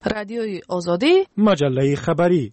رادیوی آزادی، مجله خبری.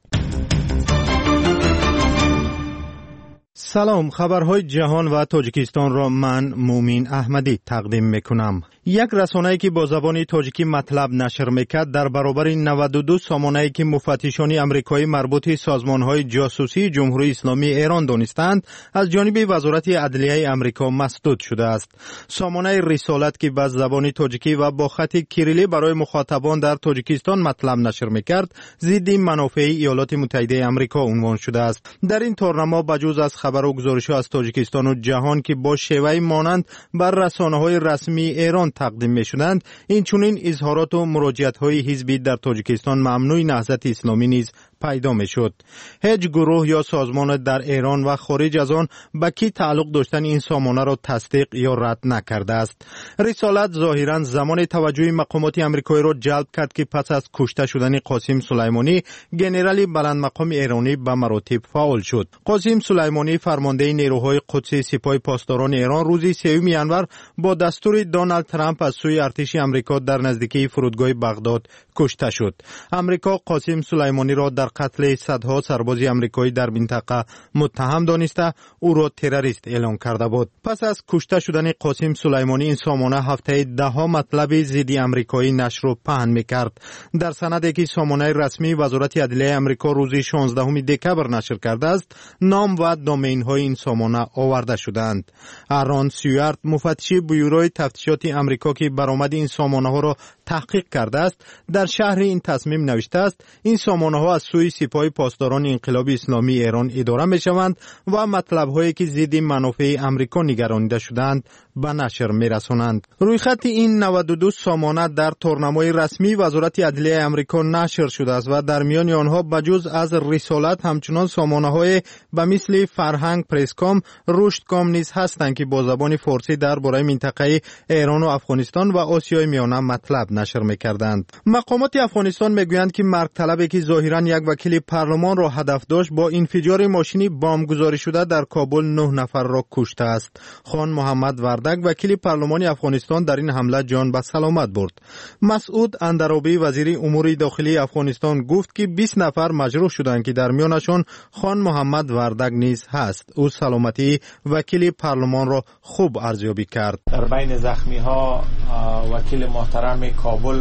سلام، خبرهای جهان و تاجیکستان را من مومین احمدی تقدیم میکنم. یک رسانه‌ای که با زبان تاجیکی مطلب نشر میکرد در برابر 92 سامانه‌ای که مفتشان آمریکایی مربوط سازمان‌های جاسوسی جمهوری اسلامی ایران دانستند از جانب وزارت عدلیه آمریکا مسدود شده است. سامانه رسالت که با زبان تاجیکی و با خط کیریلی برای مخاطبان در تاجیکستان مطلب نشر میکرد ضد منافع ایالات متحده آمریکا عنوان شده است. در این تورنما بجز از خبر و گزارش‌ها از تاجیکستان و جهان که با شیوه مانند بر رسانه‌های رسمی ایران تقدیم می‌شدند، این چنین اظهارات و مراجعت‌های حزبی در تاجیکستان ممنوع نهضت اسلامی نیز پیدا میشد. هیچ گروه یا سازمان در ایران و خارج از آن به کی تعلق داشتن این سامانه را تصدیق یا رد نکرده است. رسالت ظاهراً زمان توجه مقامات آمریکایی را جلب کرد که پس از کشته شدن قاسم سلیمانی، ژنرال بلندمقام ایرانی به مراتب فعال شد. قاسم سلیمانی فرمانده نیروهای قدسی سپاه پاسداران ایران روز 3 ژانویه با دستور دونالد ترامپ از سوی ارتش آمریکا در نزدیکی فرودگاه بغداد کشته شد. آمریکا قاسم سلیمانی را در قتل صدها سرباز آمریکایی در منطقه متهم دانسته او را تروریست اعلام کرده بود. پس از کشته شدن قاسم سلیمانی، این سامانه هفته 10 مطلب ضد آمریکایی نشر و پهن میکرد. در سندی که سامانه رسمی وزارت عدلیه آمریکا روز 16 دکبر نشر کرده است، نام و دامین های این سامانه آورده شدند. آرون سیوارت، مفتش بیوروی تفتیشات آمریکا که برآمد این سامانه ها را تحقیق کرده است، در شهر این تصمیم نوشته است این سامانه ها از سوی سپاه پاسداران انقلاب اسلامی ایران اداره می شوند و مطلب هایی که ضد منافع آمریکا نگرانیده شدند به نشر می رسانند. روی خط این 92 سامانه در تورنمای رسمی وزارت عدلیه آمریکا نشر شده است و در میان آنها بجز از رسالت همچنان سامانه های به مثل فرهنگ پرسکام، رشدکام نیز هستند که با زبان فارسی درباره منطقه ایران و افغانستان و آسیای میانه مطلب نشر می‌کردند. مقامات افغانستان میگویند که مرگ طلبی که ظاهراً یک وکیل پارلمان را هدف داشت با انفجار ماشینی بمب گذاری شده در کابل 9 نفر را کشته است. خان محمد وردک، وکیل پارلمان افغانستان، در این حمله جان به سلامت برد. مسعود اندرابی، وزیر امور داخلی افغانستان، گفت که 20 نفر مجروح شدند که در میانشان خان محمد وردک نیز هست. او سلامتی وکیل پارلمان را خوب ارزیابی کرد. در بین زخمی ها وکیل محترم کابل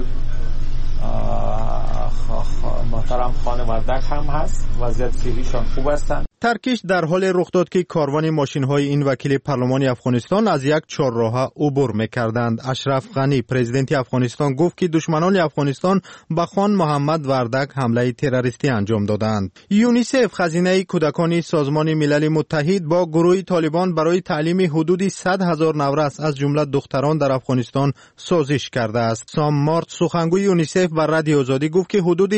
محترم خان وردک هم هست. وضعیت صحیشان خوب هستند. ترکیش در حال رخ داد که کاروان ماشین های این وکیل پارلمان افغانستان از یک چهارراه عبور می‌کردند. اشرف غنی، پرزیدنت افغانستان، گفت که دشمنان افغانستان به خان محمد وردک حمله تروریستی انجام دادند. یونیسف، خزینه کودکان سازمان ملل متحد، با گروه طالبان برای تعلیم حدود 100,000 نورس از جمله دختران در افغانستان سازش کرده است. سام مارت، سخنگوی یونیسف، بر رادیو آزادی گفت که حدود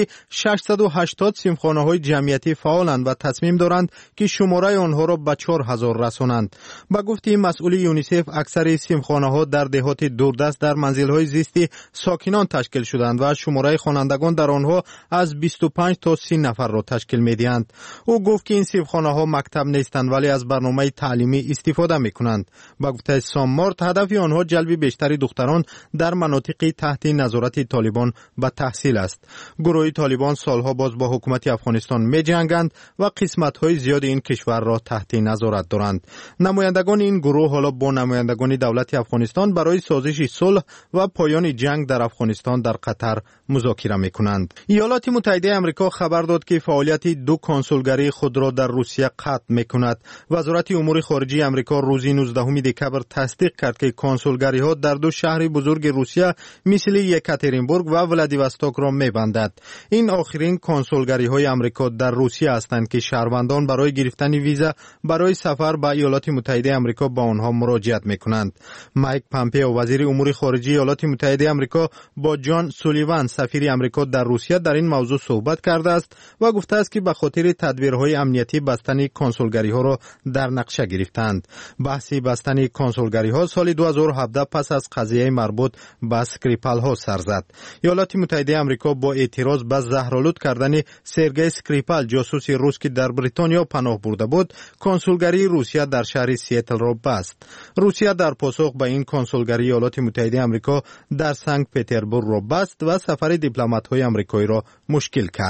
680 صنفخانه‌های جمعیتی فعالند و تصمیم دارند که شماره آنها را به 4,000 رسانند. با گفته مسئول یونیسف، اکثر صنفخانه‌ها در دهات دوردست در منزل‌های زیستی ساکنان تشکیل شدند و شماره خوانندگان در آنها از 25 تا 30 نفر را تشکیل می‌دهند. او گفت که این صنفخانه‌ها مکتب نیستند ولی از برنامه تعلیمی استفاده می‌کنند. با گفته سام مارت، هدف آنها جلب بیشتر دختران در مناطق تحت نظارت طالبان به تحصیل است. گروه طالبان سالها باز با حکومت افغانستان می‌جنگند و قسمت‌های زیاد این کشور را تحت نظارت دارند. نمایندگان این گروه حالا با نمایندگان دولت افغانستان برای سازش صلح و پایان جنگ در افغانستان در قطر مذاکره می‌کنند. ایالات متحده آمریکا خبر داد که فعالیت 2 کنسولگری خود را در روسیه قطع می‌کند. وزارت امور خارجه آمریکا روز 19 دکبر تصدیق کرد که کنسولگری‌ها در 2 شهر بزرگ روسیه مثل یکاترینبورگ و ولادیواستوک را می‌بندد. این آخرین کنسولگری‌های آمریکا در روسیه هستند که شهروندان برای گرفتن ویزا برای سفر به ایالات متحده آمریکا با آنها مراجعت می‌کنند. مایک پامپئو، وزیر امور خارجه ایالات متحده آمریکا، با جان سولیوان، سفیر آمریکا در روسیه، در این موضوع صحبت کرده است و گفته است که به خاطر تدبیرهای امنیتی بستن کنسولگری‌ها را در نقشه گرفتند. بحث بستن کنسولگری‌ها سال 2017 پس از قضیه مربوط به اسکریپال‌ها سر زد. ایالات متحده آمریکا با اعتراض به زهرآلود کردن سرگئی اسکریپال، جاسوس روس که در بریتانیا پناه برده بود، کنسولگری روسیه در شهر سیاتل را بست. روسیه در پاسخ به این کنسولگری ایالات متحده آمریکا در سنت پترزبورگ را بست و سفر دیپلمات‌های آمریکایی را مشکل کرد.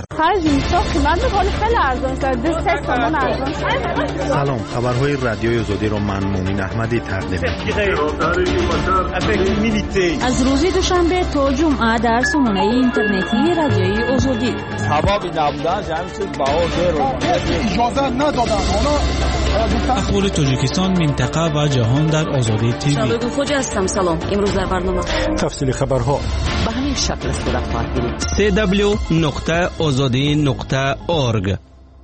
سلام، خبرهای رادیوی آزادی را من مومین احمدی تقدیم از روز دوشنبه تا جمعه در سامانه اینترنتی رادیوی آزادی. اخبار تاجیکستان، منطقه و جهان در آزادی تیوی. شبکه خوج هستم. سلام. امروز در برنامه تفصیل خبرها به همین شکل صورت خواهد گرفت. www.azadi.org.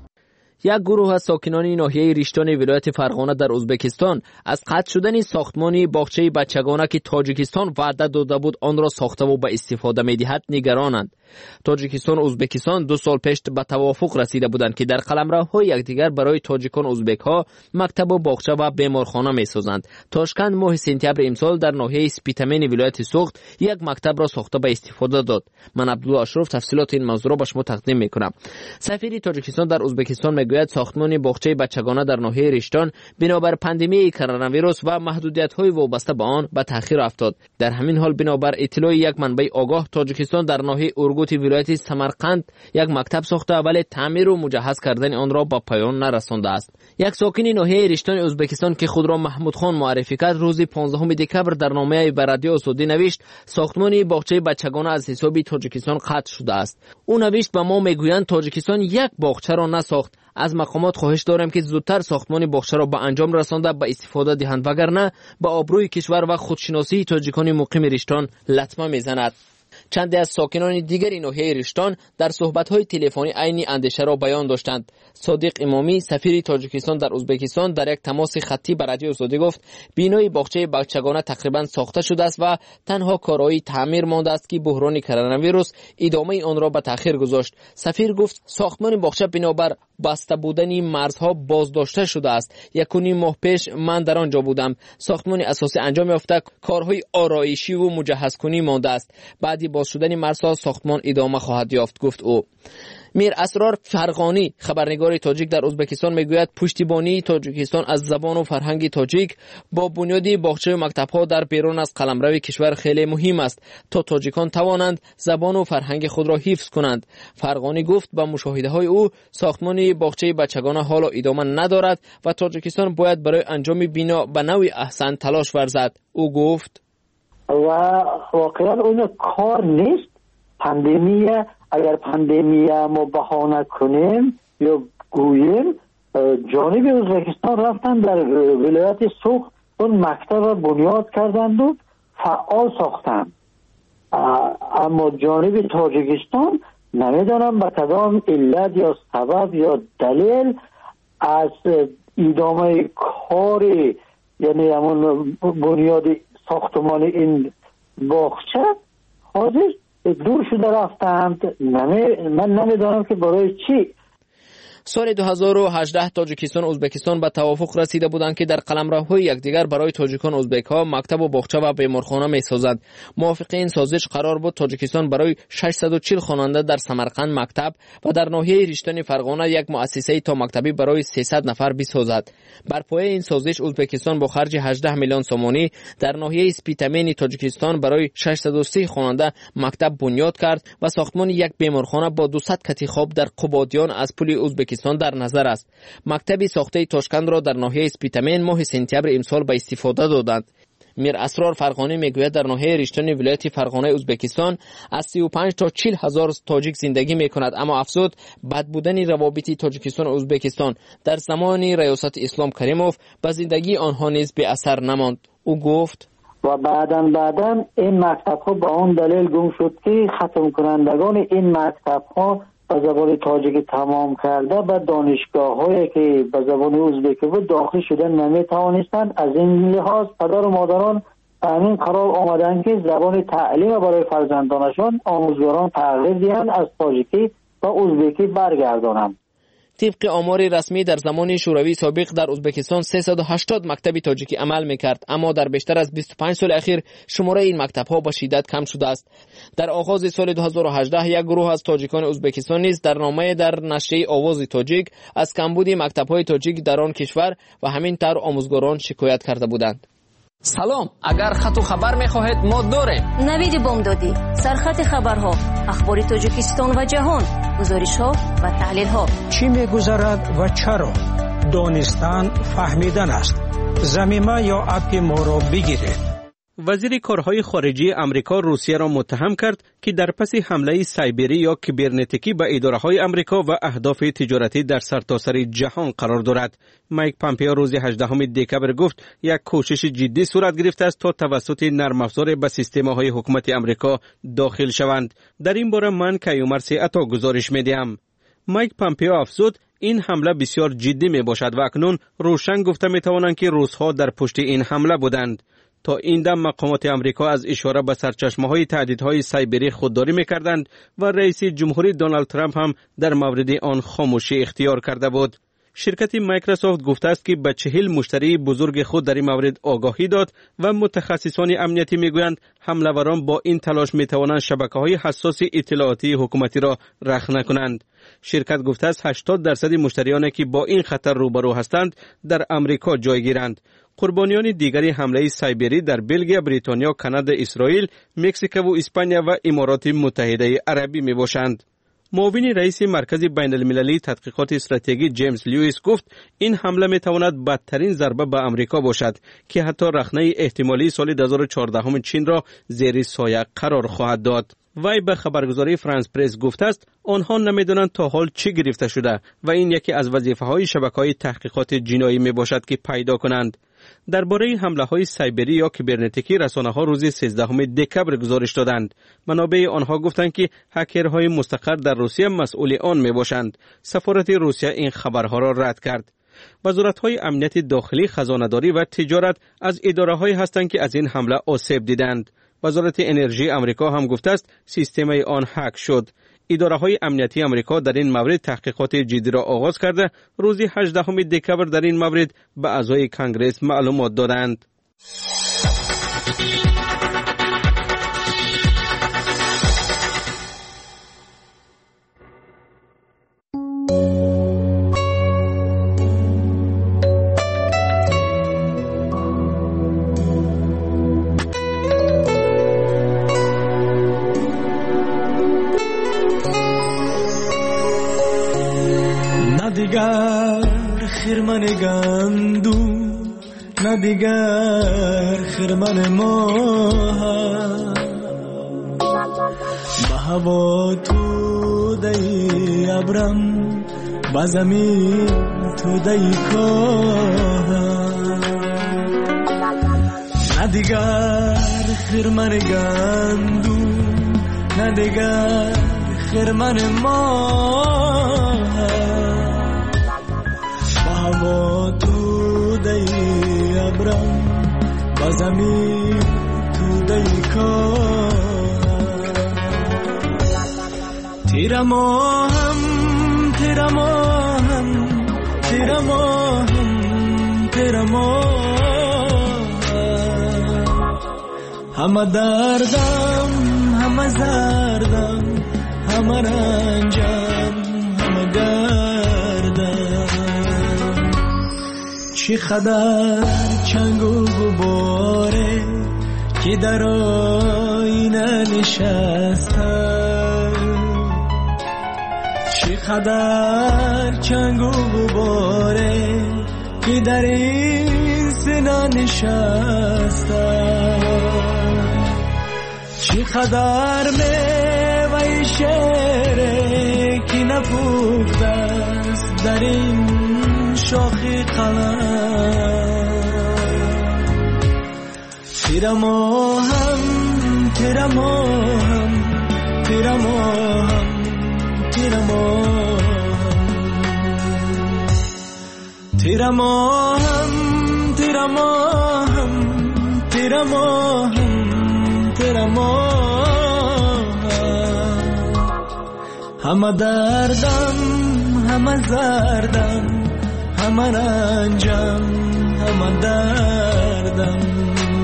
یک گروه از ساکنان ناحیه ریشتان ولایت فرغانه در ازبکستان از قطع شدن ساختمان باغچه بچگانه که تاجیکستان وعده داده بود آن را ساخته و به استفاده می‌دهد نگرانند. تاجیکستان و ازبکستان 2 سال پیش به توافق رسیده بودند که در قلمروهای یکدیگر برای تاجیکان و ازبک‌ها مکتب و باغچه و بیمارخانه می‌سازند. تاشکند ماه سپتامبر امسال در ناحیه سپیتامین ولایت سوخت یک مکتب را ساخته به استفاده داد. من عبدالله اشرف تفصیلات این موضوع را به شما تقدیم می‌کنم. سفیر تاجیکستان در ازبکستان میگوید ساختمان باغچه بچگانه در ناحیه ریشتان بنابر پاندمی کرونا ویروس و محدودیت‌های وابسته به آن به تأخیر افتاد. در همین حال بنابر اطلاع یک منبع آگاه، تاجیکستان در ناحیه اورگوت ولایت سمرقند یک مکتب ساخته ولی تعمیر و مجهز کردن آن را به پایان نرسانده است. یک ساکن ناحیه ریشتان ازبکستان که خود را محمود خان معرفی کرد روز 15 دکبر در نامه به رادیو آزادی نوشت ساختمان باغچه بچگانه از حساب تاجیکستان قطع شده است. او نوشت به ما میگویند تاجیکستان یک باغچه را نساخت. از مقامات خواهش دارم که زودتر ساختمان باغچه را به انجام رسانده به استفاده دهند وگرنه به آبروی کشور و خودشناسی تاجیکان مقیم ریشتان لطمه میزند. چند از ساکنان دیگر ناحیه ریشتان در صحبت‌های تلفنی عین اندیشه را بیان داشتند. صادق امامی سفیر تاجیکستان در ازبکستان در یک تماس خطی به رادیو آزادی گفت بینای باغچه بچگانه تقریبا ساخته شده است و تنها کارهای تعمیر مانده است که بحران کرونا ویروس ادامه آن را به تأخیر گذاشت. سفیر گفت ساختمان باغچه بنابر بسته بودن مرزها بازداشته شده است. 1.5 ماه پیش من در آنجا بودم. ساختمان اساسی انجام یافته، کارهای آرایشی و مجهز کنی مانده است. بعد باز شدن مرزها ساختمان ادامه خواهد یافت، گفت او. میر اسرار فرغانی خبرنگار تاجیک در ازبکستان میگوید پشتیبانی تاجیکستان از زبان و فرهنگ تاجیک با بنیاد باغچه و مکتب‌ها در بیرون از قلمرو کشور خیلی مهم است تا تاجیکان توانند زبان و فرهنگ خود را حفظ کنند. فرغانی گفت با مشاهده‌های او ساختمان باغچه بچگانه حالا ادامه ندارد و تاجیکستان باید برای انجام بنا به نوع احسن تلاش ورزد. او گفت و واقعا اون کار نیست. پاندمی، اگر پاندمی ما بهانه کنیم یا گوییم جانب ازبکستان رفتن در ولایت سوخت اون مکتب بنیاد کردند و فعال ساختند، اما جانب تاجیکستان نمیدانم به کدام علت یا سبب یا دلیل از ادامه کار یعنی همون بنیاد ساختمان این باغچه حاضر دور شده رفتند. من نمیدانم که برای چی. سال 2018 تاجیکستان و ازبکستان به توافق رسیده بودند که در قلمروهای یکدیگر برای تاجیکان و ازبک‌ها مکتب و باغچه و بیمارخانه می‌سازند. موافق این سازش قرار بود تاجیکستان برای 640 خواننده در سمرقند مکتب و در ناحیه ریشتان فرغانه یک مؤسسه تا مکتبی برای 300 نفر بسازد. بر پایه این سازش ازبکستان با خرج 18 میلیون سومانی در ناحیه سپیتامین تاجیکستان برای 630 خواننده مکتب بنیاد کرد و ساختمان یک بیمارخانه با 200 کتی خواب در قبادیان از پل ازبکستان در نظر است. مکتبی ساخته تاشکند را در ناحیه سپیتامین ماه سپتامبر امسال به استفاده دادند. میر اسرار فرغانی میگوید در ناحیه ریشتان ولایت فرغانه ازبکستان از 35 تا 40 هزار تاجیک زندگی میکند، اما افزود بد بودن روابط تاجیکستان و ازبکستان در زمان ریاست اسلام کریموف به زندگی آنها نیز به اثر نماند. او گفت و بعداً این مکتب ها با اون دلیل گم شد که ختم کنندگان این مکتب ها به زبان تاجیک تمام کرده و دانشگاه هایی که به زبان ازبکی بود داخل شدن نمی توانستند. از این لحاظ پدر و مادران همین قرار آمدن که زبان تعلیم برای فرزندانشان آموزگاران تغییر دهند، از تاجیکی و ازبکی برگردانند. طبق آمار رسمی در زمان شوروی سابق در ازبکستان 380 مکتب تاجیکی عمل میکرد، اما در بیشتر از 25 سال اخیر شماره این مکتب‌ها به شدت کم شده است. در آغاز سال 2018 یک گروه از تاجیکان ازبکستان نیز در نامه در نشریه آواز تاجیک از کمبود مکتب‌های تاجیک در آن کشور و همین طور آموزگاران شکایت کرده بودند. سلام، اگر خط و خبر می‌خواهید ما داریم. نوید بامدادی، سرخط خبرها، اخبار تاجیکستان و جهان، گزارش‌ها و تحلیل‌ها. چی می‌گذرد و چرا؟ دانستن فهمیدن است. زمینه یا اپ ما را بگیرید. وزیر کارهای خارجی امریکا روسیه را متهم کرد که در پس حمله سایبری یا کیبرنتیکی به اداره‌های امریکا و اهداف تجارتی در سرتاسر جهان قرار دارد. مایک پامپئو روز 18 دکبر گفت یک کوشش جدی صورت گرفته است تا توسط نرم افزار به سیستم‌های حکومت امریکا داخل شوند. در این باره من کیومر عطا گزارش می‌دهم. مایک پامپئو افزود این حمله بسیار جدی میباشد و اکنون روشن گفته میتوانند که روس‌ها در پشت این حمله بودند. تا این دم مقامات امریکا از اشاره به سرچشمه‌های تهدیدهای سایبری خودداری می‌کردند و رئیس جمهوری دونالد ترامپ هم در مورد آن خاموشی اختیار کرده بود. شرکت مایکروسافت گفته است که به 40 مشتری بزرگ خود در این مورد آگاهی داد و متخصصان امنیتی میگویند حمله‌وران با این تلاش میتوانند شبکه‌های حساس اطلاعاتی حکومتی را رخنه کنند. شرکت گفته است 80% مشتریانی که با این خطر روبرو هستند در امریکا جای گیرند. قربانیان دیگری حمله سایبری در بلژیم، بریتانیا، کانادا، اسرائیل، مکزیک و اسپانیا و امارات متحده عربی می باشند. معاون رئیس مرکز بین المللی تحقیقات استراتژی جیمز لوئیس گفت این حمله می تواند بدترین ضربه به امریکا باشد که حتی رخنه احتمالی سال 2014 چین را زیر سایه قرار خواهد داد. وی به خبرگزاری فرانس پرس گفته است آنها نمیدانند تا حال چی گرفته شده و این یکی از وظیفه‌های شبکه‌های تحقیقات جنایی می باشد که پیدا کنند. درباره حمله‌های سایبری یا کیبرنتیکی رسانه‌ها روز 13 دکبر گزارش دادند. منابع آنها گفتند که هکرهای مستقر در روسیه مسئول آن میباشند. سفارت روسیه این خبرها را رد کرد. وزارت‌های امنیت داخلی، خزانه‌داری و تجارت از اداره‌هایی هستند که از این حمله آسیب دیدند. وزارت انرژی امریکا هم گفته است سیستم آن هک شد. اداره‌های امنیتی امریکا در این مورد تحقیقات جدی را آغاز کرده روز 18 دکبر در این مورد به اعضای کنگره معلومات دادند. دیگر خرمن گندم نه دیگر خرمن ماه به هوا تو دی ابرم به زمین تو دی کاه نه دیگر خرمن گندم نه دیگر خرمن ماه هوا تو دی ابرم با زمین تو دی کار تیرا ماهم تیرا ماهم تیرا ماهم تیرا ماهم همه دردم همه زردم همه رنجم همه گردم چی خدر چنگ و غباره که در آینه نشسته چی خدر چنگ و غباره که در این سینه نشسته چی خدر میوه شعره که نپخته است در این شاخی قلم تیرا ماهم تیرا ماهم تیرا ماهم تیرا ماهم تیرا ماهم تیرا ماهم تیرا ماهم تیرا ماهم همه دردم همه زردم، همه رنجم، همه دردم.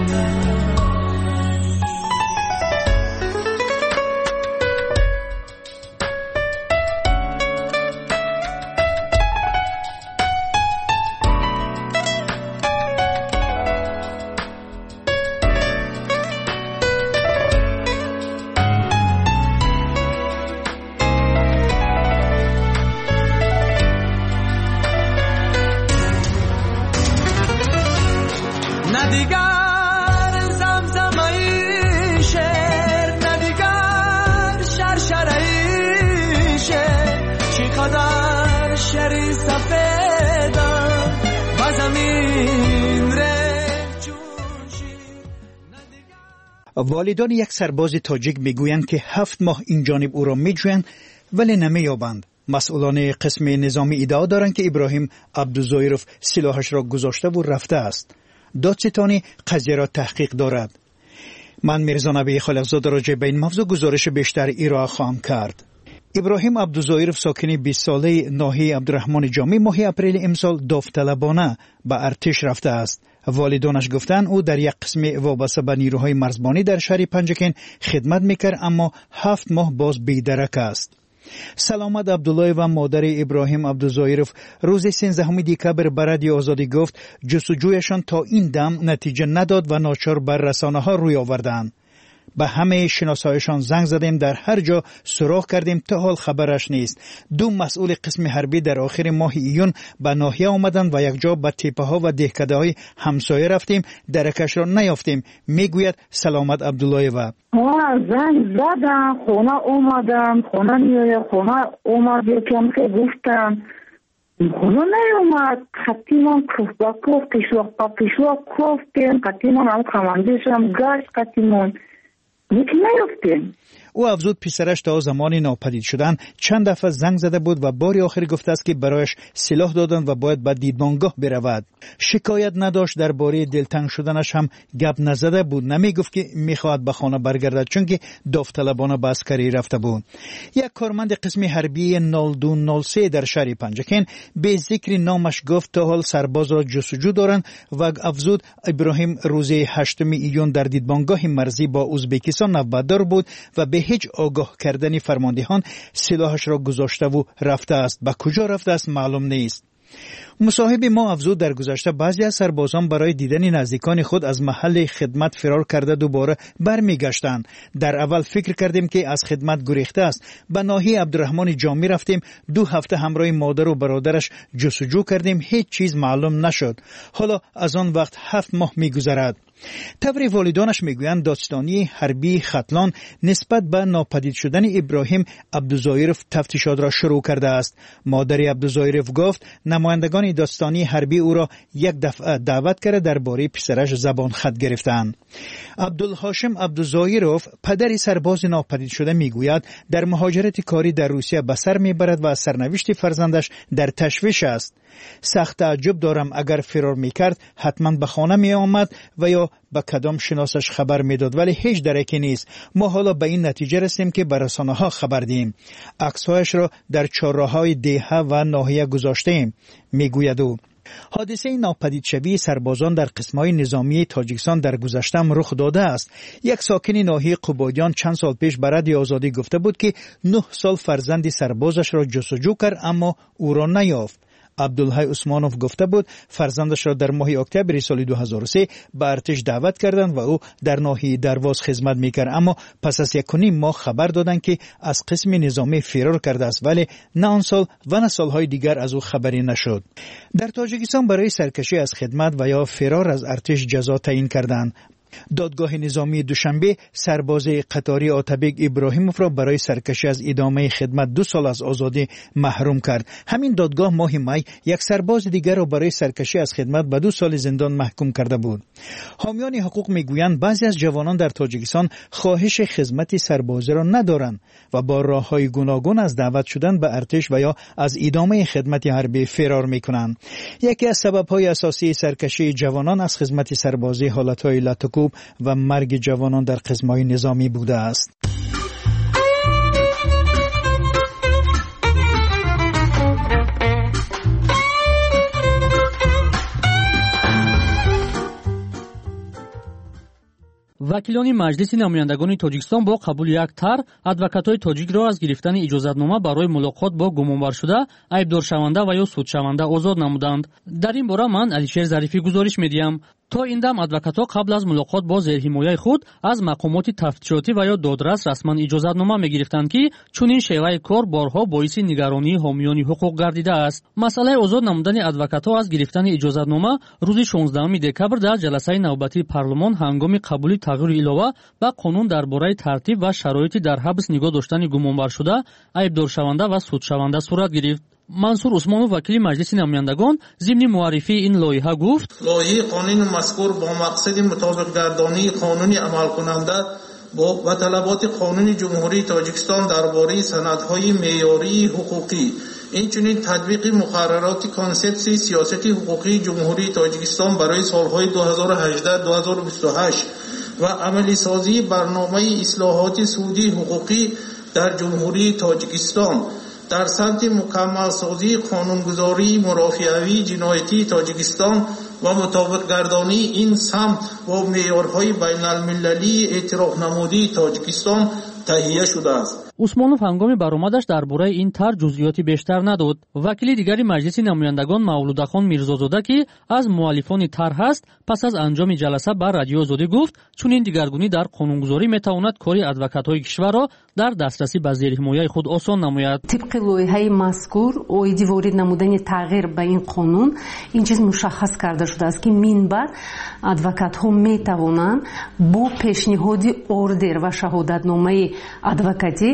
والدان یک سرباز تاجیک میگویند که 7 ماه این جانب او را میجویند ولی نمییابند. مسئولان قسم نظامی ادعا دارند که ابراهیم عبدالظاهرов سلاحش را گذاشته و رفته است. دادستانی قضیه را تحقیق دارد. من میرزا نبی خالقزاد راجع به این موضوع گزارش بیشتر ارائه خواهم کرد. ابراهیم عبدالظاهرov ساکن 20 ساله ناحیه عبدالرحمن جامی ماه اپریل امسال داوطلبانه به ارتش رفته است. والدانش گفتند او در یک قسم وابسته به نیروهای مرزبانی در شهر پنجکین خدمت میکرد اما 7 ماه باز بیدرک است. سلامت عبدالله و مادر ابراهیم عبدالظاهرov روز 13 دکبر به رادیو آزادی گفت جستجویشان تا این دم نتیجه نداد و ناچار بر رسانه ها روی آوردند. به همه شناسایشان زنگ زدیم، در هر جا سراغ کردیم، تا حال خبرش نیست. 2 مسئول قسم حربی در آخر ماه ایون به ناحیه آمدند و یک جا به تپه ها و دهکده های همسایه رفتیم، درکش را نیافتیم، میگوید سلامت عبدالله. و زنگ زدم، خونه اومدم، خونه نیاید، خونه اومد یکم که گفتم خونه نیومد، خطیمان کف با کف، پیشواق با پیشواق کفتیم، خطیمان هم کماندیش هم گشت، خطیمان یکی نیفتیم. او افزود پسرش تا زمان ناپدید شدن چند دفعه زنگ زده بود و باری آخر گفته است که برایش سلاح دادند و باید به دیدمانگاه برود. شکایت نداشت، درباره دلتنگ شدنش هم گپ نزده بود، نمیگفت که میخواهد به خانه برگردد چون که داوطلبانه به عسکری رفته بود. یک کارمند قسم حربی 0203 در شهر پنجکین به ذکر نامش گفت تا حال سرباز را جستجو دارند و افزود ابراهیم روز 8 ایون در دیدمانگاه مرزی با ازبکستان نوبتدار بود و به هیچ آگاه کردن فرماندهان سلاحش را گذاشته و رفته است. به کجا رفته است معلوم نیست. مصاحب ما افزود در گذشته بعضی از سربازان برای دیدن نزدیکان خود از محل خدمت فرار کرده دوباره برمیگشتند. در اول فکر کردیم که از خدمت گریخته است. به ناحیه عبدالرحمن جامی رفتیم، 2 هفته همراه مادر و برادرش جستجو کردیم، هیچ چیز معلوم نشد. حالا از آن وقت 7 ماه میگذرد. طوری والدانش میگویند داستانی حربی ختلان نسبت به ناپدید شدن ابراهیم عبدالظاهرov تفتیشات را شروع کرده است. مادر عبدالظاهرov گفت نمایندگان داستانی حربی او را یک دفعه دعوت کرده درباره پسرش زبان خط گرفتند. عبدالهاشم عبدالظاهرov پدر سرباز ناپدید شده میگوید در مهاجرت کاری در روسیه به سر میبرد و از سرنوشت فرزندش در تشویش است. سخت تعجب دارم، اگر فرار میکرد حتما به خانه می آمد و یا به کدام شناسش خبر میداد، ولی هیچ درکی نیست. ما حالا به این نتیجه رسیم که به رسانه ها خبر دیم. عکس‌هایش را در چهارراه‌های دهه و ناحیه گذاشتیم، میگوید او. حادثه ناپدید شوی سربازان در قسم‌های نظامی تاجیکستان در گذشته رخ داده است. یک ساکن ناحیه قبادیان چند سال پیش به رادیو آزادی گفته بود که 9 سال فرزند سربازش را جستجو کرد اما او را نیافت. عبدالحی عثمانوف گفته بود فرزندش را در ماه اکتبر سال 2003 به ارتش دعوت کردند و او در ناحیه درواز خدمت میکرد، اما پس از 1.5 ماه خبر دادند که از قسم نظامی فرار کرده است، ولی نه آن سال و نه سالهای دیگر از او خبری نشد. در تاجیکستان برای سرکشی از خدمت و یا فرار از ارتش جزا تعیین کردند. دادگاه نظامی دوشنبه سرباز قطاری آتابک ابراهیموف را برای سرکشی از ادامه خدمت 2 سال از آزادی محروم کرد. همین دادگاه ماه می یک سرباز دیگر را برای سرکشی از خدمت به 2 سال زندان محکوم کرده بود. حامیان حقوق میگویند بعضی از جوانان در تاجیکستان خواهش خدمت سربازی را ندارند و با راههای گوناگون از دعوت شدن به ارتش و یا از ادامه خدمت حربی فرار میکنند. یکی از سبب‌های اساسی سرکشی جوانان از خدمت سربازی حالت‌های لاتوکوب و مرگ جوانان در قسم‌های نظامی بوده است. вакилони маҷлиси намояндагони тоҷикистон бо қабули як тар адвокатҳои тоҷикро аз гирифтани иҷозатнома барои мулоқот бо гумонбаршуда, айбдоршаванда ва ё судшаванда озод намуданд. дар ин бора ман Алишер Зарифӣ гузориш медиҳам. то ин дам адвокатҳо қабл аз мулоқот бо зерҳимояи худ аз мақомоти тафтишотӣ ва ё додрас расман иҷозатнома мегирифтанд, ки чунин шеваи кор борҳо боиси нигаронии ҳомиёни ҳуқуқ гардидааст. масъалаи озод намудани адвокатҳо аз гирифтани иҷозатнома рӯзи 16 декабр дар ҷаласаи навбатии парлумон ҳангоми қабули тағйири илова ба қонун дар бораи тартиб ва шароити дар ҳабс нигоҳ доштани гумонбаршуда, айбдоршаванда ва судшаванда сурат гирифт. Мансур Усмонов, вакили маҷлиси намояндагон, зимни муаррифии ин лоиҳа гуфт: лоиҳаи қонуни мазкур бо мақсади мутобиқгардонии қонуни амалкунанда ва талаботи қонуни ҷумҳурии Тоҷикистон дар бораи санадҳои меъёрии ҳуқуқӣ, инчунин татбиқи муқаррароти консепсияи сиёсати ҳуқуқии ҷумҳурии Тоҷикистон барои солҳои 2018-2028 ва амалисозии барномаи ислоҳоти судии ҳуқуқӣ дар ҷумҳурии Тоҷикистон дар самти мукаммалсозии қонунгузории мурофиавии ҷиноятии Тоҷикистон ва мутобиқгардонии ин самт бо меъёрҳои байналмилалии эътирофнамудии Тоҷикистон таҳия шудааст. усмонов ҳангоми баромадаш дар бораи ин тар ҷузъиёти бештар надод. вакили дигари маҷлиси намояндагон Мавлудахон Мирзозода, ки аз муаллифони тар ҳаст, пас аз анҷоми ҷаласа ба Радиои Озодӣ гуфт, чунин дигаргунӣ дар қонунгузорӣ метавонад кори адвокатҳои кишварро дар дастрасӣ ба зерҳимояи худ осон намояд. тибқи лоиҳаи мазкур оиди ворид намудани тағйир ба ин қонун ин чиз мушаххас карда шудааст, ки минбаъд адвокатҳо метавонанд бо пешниҳоди ордер ва шаҳодатномаи адвокатӣ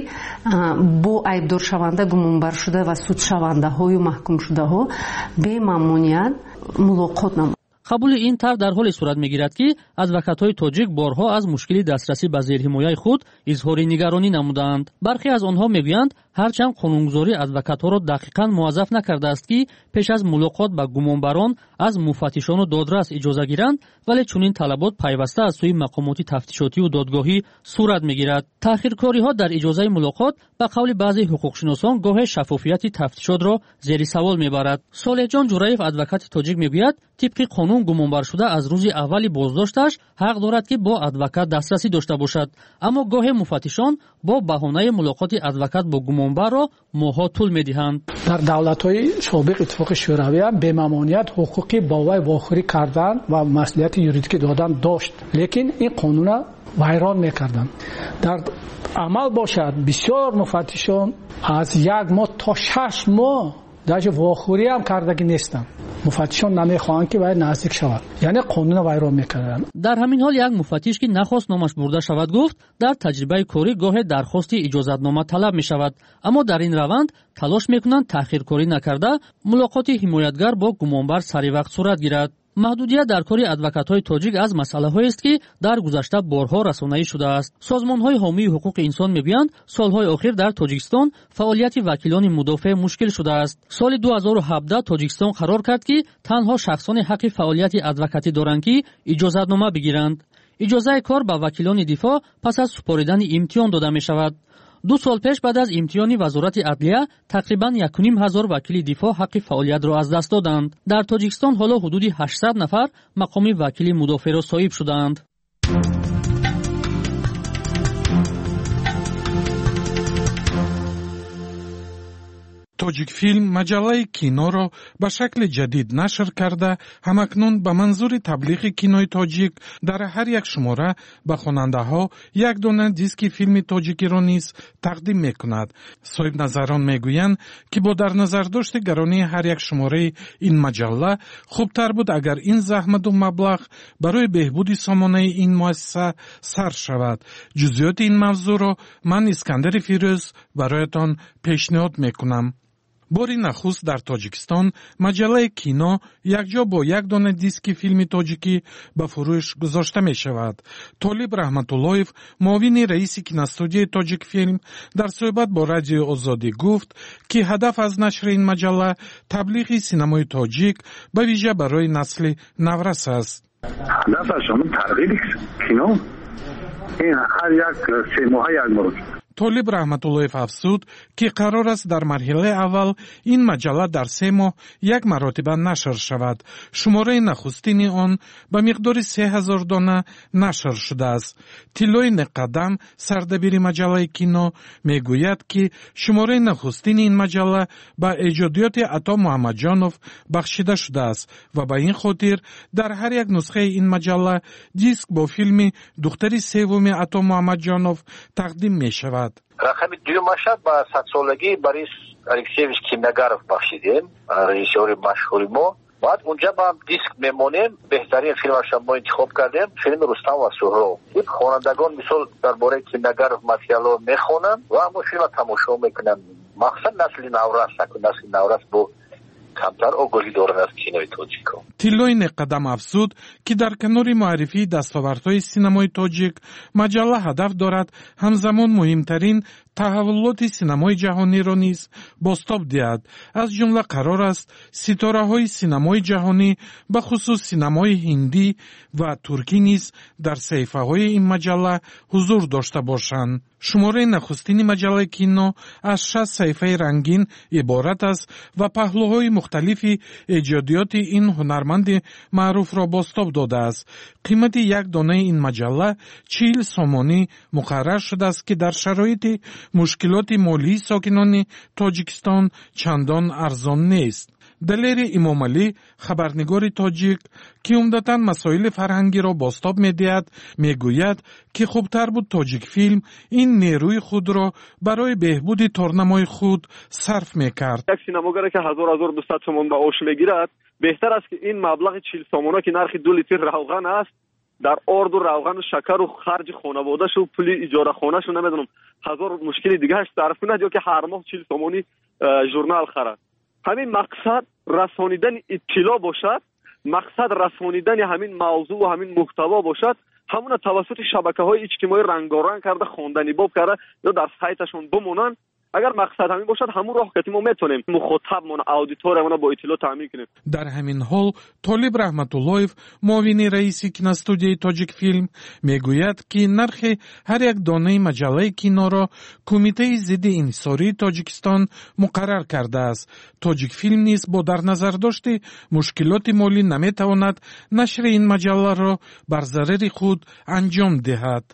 бо айбдоршаванда, гумонбаршуда ва судшавандаҳою маҳкумшудаҳо бемамоният мулоқот намоянд. қабули ин тар дар ҳоле сурат мегирад, ки адвокатҳои тоҷик борҳо аз мушкили дастрасӣ ба зерҳимояи худ изҳори нигаронӣ намуданд. бархе аз онҳо мегӯянд, ҳарчанд қонунгузорӣ адвокатҳоро дақиқан муаззаф накардааст, ки пеш аз мулоқот ба гумонбарон аз муфаттишону додрас иҷоза гиранд, вале чунин талабот пайваста аз сӯи мақомоти тафтишотию додгоҳӣ сурат мегирад. таъхиркориҳо дар иҷозаи мулоқот ба қавли баъзе ҳуқуқшиносон гоҳе шаффофияти тафтишотро зери савол мебарад. Солеҳҷон Ҷураев, адвокати тоҷик, мегӯяд, тибқи қонун гумонбаршуда аз рӯзи аввали боздошташ ҳақ дорад, ки бо адвокат дастрасӣ дошта бошад, аммо гоҳе муфаттишон бо баҳонаи мулоқоти адвокат бо гумонбарро моҳҳо тӯл медиҳанд. дар давлатҳои собиқ иттифоқи шӯравӣ ҳам бемамоният ҳуқуқи бо вай вохӯрӣ кардан ва маслиҳати юридикӣ додан дошт, лекин ин қонуна вайрон мекарданд. дар амал бошад бисёр муфаттишон аз 1 моҳ то 6 моҳ даже вохӯрӣ ҳам кардаги нестанд. муфаттишон намехоҳанд, ки вай наздик шавад, яъне қонуна вайрон мекарданд. дар ҳамин ҳол як муфаттиш, ки нахост номаш бурда шавад, гуфт, дар таҷрибаи корӣ гоҳе дархости иҷозатнома талаб мешавад, аммо дар ин раванд талош мекунанд таъхиркорӣ накарда мулоқоти ҳимоятгар бо гумонбар сари вақт сурат гирад. маҳдудият дар кори адвокатҳои тоҷик аз масъалаҳоест, ки дар гузашта борҳо расонаӣ шудааст. созмонҳои ҳомии ҳуқуқи инсон мегӯянд, солҳои охир дар тоҷикистон фаъолияти вакилони мудофеъ мушкил шудааст. соли 2017 тоҷикистон қарор кард, ки танҳо шахсони ҳаққи фаъолияти адвокатӣ доранд, ки иҷозатнома бигиранд. иҷозаи кор ба вакилони дифоъ пас аз супоридани имтиҳон дода мешавад. 2 сол пеш баъд аз имтиҳони вазорати адлия тақрибан 1500 вакили дифоъ ҳаққи фаъолиятро аз даст доданд. дар тоҷикистон ҳоло ҳудуди 800 нафар мақоми вакили мудофеъро соҳиб шудаанд. тоҷикфилм маҷаллаи киноро ба шакли ҷадид нашр карда, ҳамакнун ба манзури таблиғи кинои тоҷик дар ҳар як шумора ба хонандаҳо як дона диски филми тоҷикиро низ тақдим мекунад. соҳибназарон мегӯянд, ки бо дар назардошти гаронии ҳар як шумораи ин маҷалла хубтар буд агар ин заҳмату маблағ барои беҳбуди сомонаи ин муассиса сарф шавад. ҷузъиёти ин мавзӯъро ман Искандари Фирӯз бароятон пешниҳод мекунам. бори нахуст дар тоҷикистон маҷаллаи кино якҷо бо як дона диски филми тоҷикӣ ба фурӯш гузошта мешавад. Толиб Раҳматуллоев, муовини раиси киностудияи Тоҷикфилм, дар суҳбат бо Радиои Озодӣ гуфт, ки ҳадаф аз нашри ин маҷалла таблиғи синамои тоҷик ба виҷа барои насли наврас аст. ҳадафаш ҳамун тарғиби кино. ин ҳар як 3 моҳа як бор طالب رحمتاللهیف افزود که قرار است در مرحله اول این مجله در 3 ماه یک مرتبه نشر شود. شماره نخستین آن به مقدار 3000 دانه نشر شده است. تیلوی نقدم سردبیر مجله کینو میگوید که شماره نخستین این مجله به ایجادیات عطا محمدجانов بخشیده شده است و به این خاطر در هر یک نسخه این مجله دیسک با فیلم دختری سوم عطا محمدجانов تقدیم می شود. رقم دومش با 100 سالگی بوریس الکسیویچ کیمیاگارов بخشیدیم، رژیسور مشهور ما. بعد اونجا با هم دیسک میمونیم. بهترین فیلمش ما انتخاب کردیم فیلم رستم و سهراب. این خوانندگان مثال درباره کیمیاگارов متریالو میخونن و همون فیلم تماشا میکنن. مقصد نسل نوراس با کمتر آگاهی دارن از کینوی تاجیک. تیلوی نقدم افزود که در کنار معرفی دستاوردهای سینمای تاجیک مجله هدف دارد همزمان مهمترین تحولات سینمای جهانی را نیز بازتاب دهد. از جمله قرار است ستاره‌های سینمای جهانی به خصوص سینمای هندی و ترکی نیز در صحیفه‌های این مجله حضور داشته باشند. شماره نخستین مجله کینو از 6 صحیفه رنگین عبارت است و پهلوهای مختلفی ایجادیات این هنرمند معروف را بازتاب داده است. قیمت یک دانه این مجله 40 سومانی مقرر شده است که در شرایط مشکلات مالی ساکنان تاجیکستان چندان ارزان نیست. دلیر امام علی خبرنگار تاجیک که عمدتاً مسائل فرهنگی را بازتاب می‌دهد میگوید که خوبتر بود تاجیک فیلم این نیروی خود را برای بهبود تورنمای خود صرف می‌کرد. یک سینماگر که 1200 تومان به اوش میگیرد بهتر است که این مبلغ 40 تومانه که نرخ 2 لیتر روغن است در آرد و روغن و شکر و خرج خانواده‌ش و پول اجاره خانه‌ش نمیدونم هزار مشکل دیگه اش صرف کنه یا که هر ماه 40 تومانی ژورنال خرید. همین مقصد رسانیدن اطلاع باشد، مقصد رسانیدن همین موضوع و همین محتوا باشد. همون توسط شبکه‌های اجتماعی رنگارنگ کرده خواندنی باب کرده یا در سایتشون بمونن. اگر مقصد همین باشد همون راه که ما میتونیم مخاطبمون اودیتورمون با اطلاع تامین کنیم. در همین حال طالب رحمتاللهیف معاون رئیس کینوستودیوی تاجیک فیلم میگوید که نرخ هر یک دانه مجله کینو را کمیته ضد انحصاری تاجیکستان مقرر کرده است. تاجیک فیلم نیز با در نظر داشته مشکلات مالی نمیتواند نشر این مجله را بر ضرر خود انجام دهد.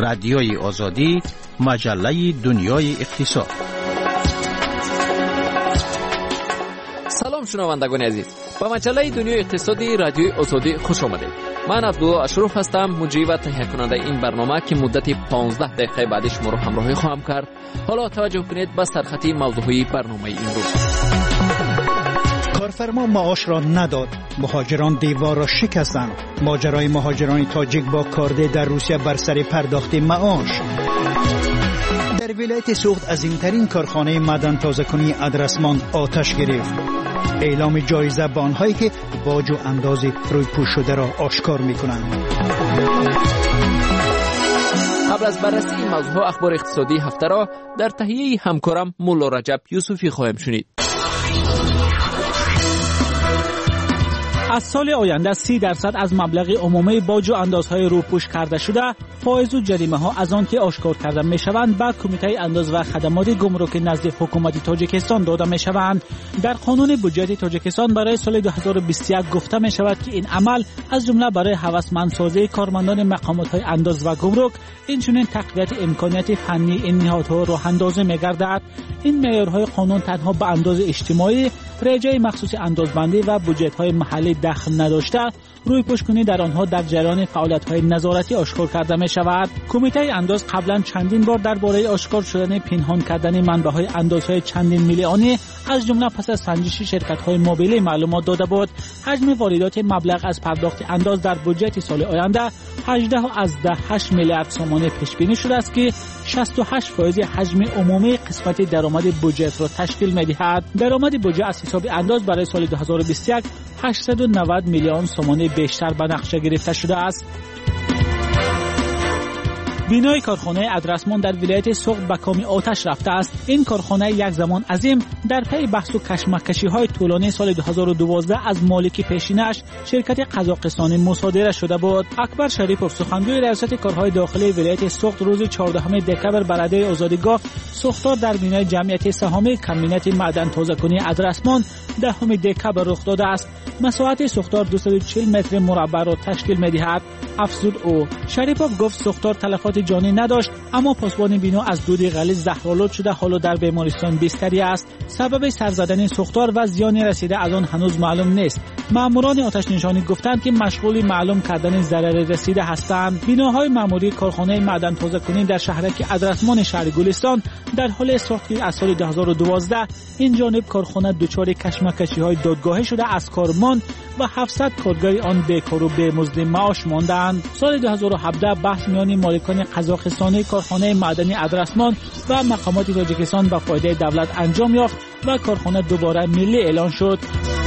رادیوی آزادی، مجله دنیای اقتصاد. سلام شنوندگان عزیز، با مجله دنیای اقتصادی رادیوی آزادی خوش آمدید. من عبدالله اشرف هستم، مجری و تهیه کننده این برنامه که مدت 15 دقیقه بعدش شما را همراهی خواهم کرد. حالا توجه کنید به سرخطی موضوعی برنامه امروز. کارفرما معاش را نداد، مهاجران دیوار را شکستند. ماجرای مهاجران تاجیک با کارده در روسیه بر سر پرداخت معاش. در ولایت سوخت عظیمترین کارخانه معدن تازه‌کنی ادرسمان آتش گرفت. اعلام جایزه به آنهایی که باج و انداز روی پوش شده را آشکار می‌کنند. قبل از بررسی این موضوع اخبار اقتصادی هفته را در تهیه همکارم مولا رجب یوسفی خواهیم شنید. از سال آینده 30% از مبلغ عمومی باج و اندازهای روپوش کرده شده، فایز و جریمه ها از آن که آشکار کرده می شوند به کمیته انداز و خدمات گمرک نزد حکومت تاجیکستان داده می شوند. در قانون بودجه تاجیکستان برای سال 2021 گفته می شود که این عمل از جمله برای هوسمندسازی کارمندان مقامات های انداز و گمرک، اینچنین تقویت امکانات فنی این نهادها راه اندازی می گردد. این معیارهای قانون تنها به انداز اجتماعی، رجای مخصوص اندازبندی و بودجه های محلی دخل نداشته، روی پوشکنی در آنها در جریان فعالیت‌های نظارتی آشکار کرده می شود. کمیته انداز قبلا چندین بار درباره آشکار شدن پنهان کردن منبع‌های اندازهای چندین میلیونی از جمله پس از سنجش شرکت‌های موبیلی معلومات داده بود. حجم واردات مبلغ از پرداخت انداز در بودجه سال آینده 18.8 میلیارد سوم پیش بینی شده است که 68% حجم عمومی قسمت درآمد بودجه را تشکیل می‌دهد. درآمد بودجه از حساب انداز برای سال 2021 890 میلیون سوم بیشتر به نقشه گرفته شده است. بینای کارخانه ادرسمان در ولایت سوخت به کام آتش رفته است. این کارخانه یک زمان عظیم در پی بحث و کشمکشی‌های طولانی سال 2012 از مالک پیشینش شرکت قزاقستانی مصادره شده بود. اکبر شریپوف سخنگوی ریاست کارهای داخلی ولایت سوخت روز 14 دکبر به رادیوی آزادی گفت سوختار در بینای جمعیت سهامی کمبینات معدن تازه‌کنی ادرسمان 10 دکبر رخ داده است. مساحت سوختار 240 متر مربع را تشکیل می‌دهد. افزود او. شریپوف گفت سوختار تلفات جانی نداشت، اما پاسبان بنا از دود غلیظ زهرآلود شده حالا در بیمارستان بستری است. سبب سر زدن سوختار و زیان رسیده از آن هنوز معلوم نیست. ماموران آتش نشانی گفتند که مشغول معلوم کردن ضرر رسیده هستند. بناهای معمولی کارخانه معدن تازه‌کنی در شهرک ادرسمان شهر گلستان در حال ساخت از سال 2012 این جانب کارخانه دچار کشمکشی‌های دادگاهی شده از کارمان و 700 کارگر آن بیکار و بی‌مزد معاش ماندند. سال 2017 بحث میان مالکان قزاقستانی کارخانه معدنی ادرسمان و مقامات تاجیکستان به فایده دولت انجام یافت و کارخانه دوباره ملی اعلان شد.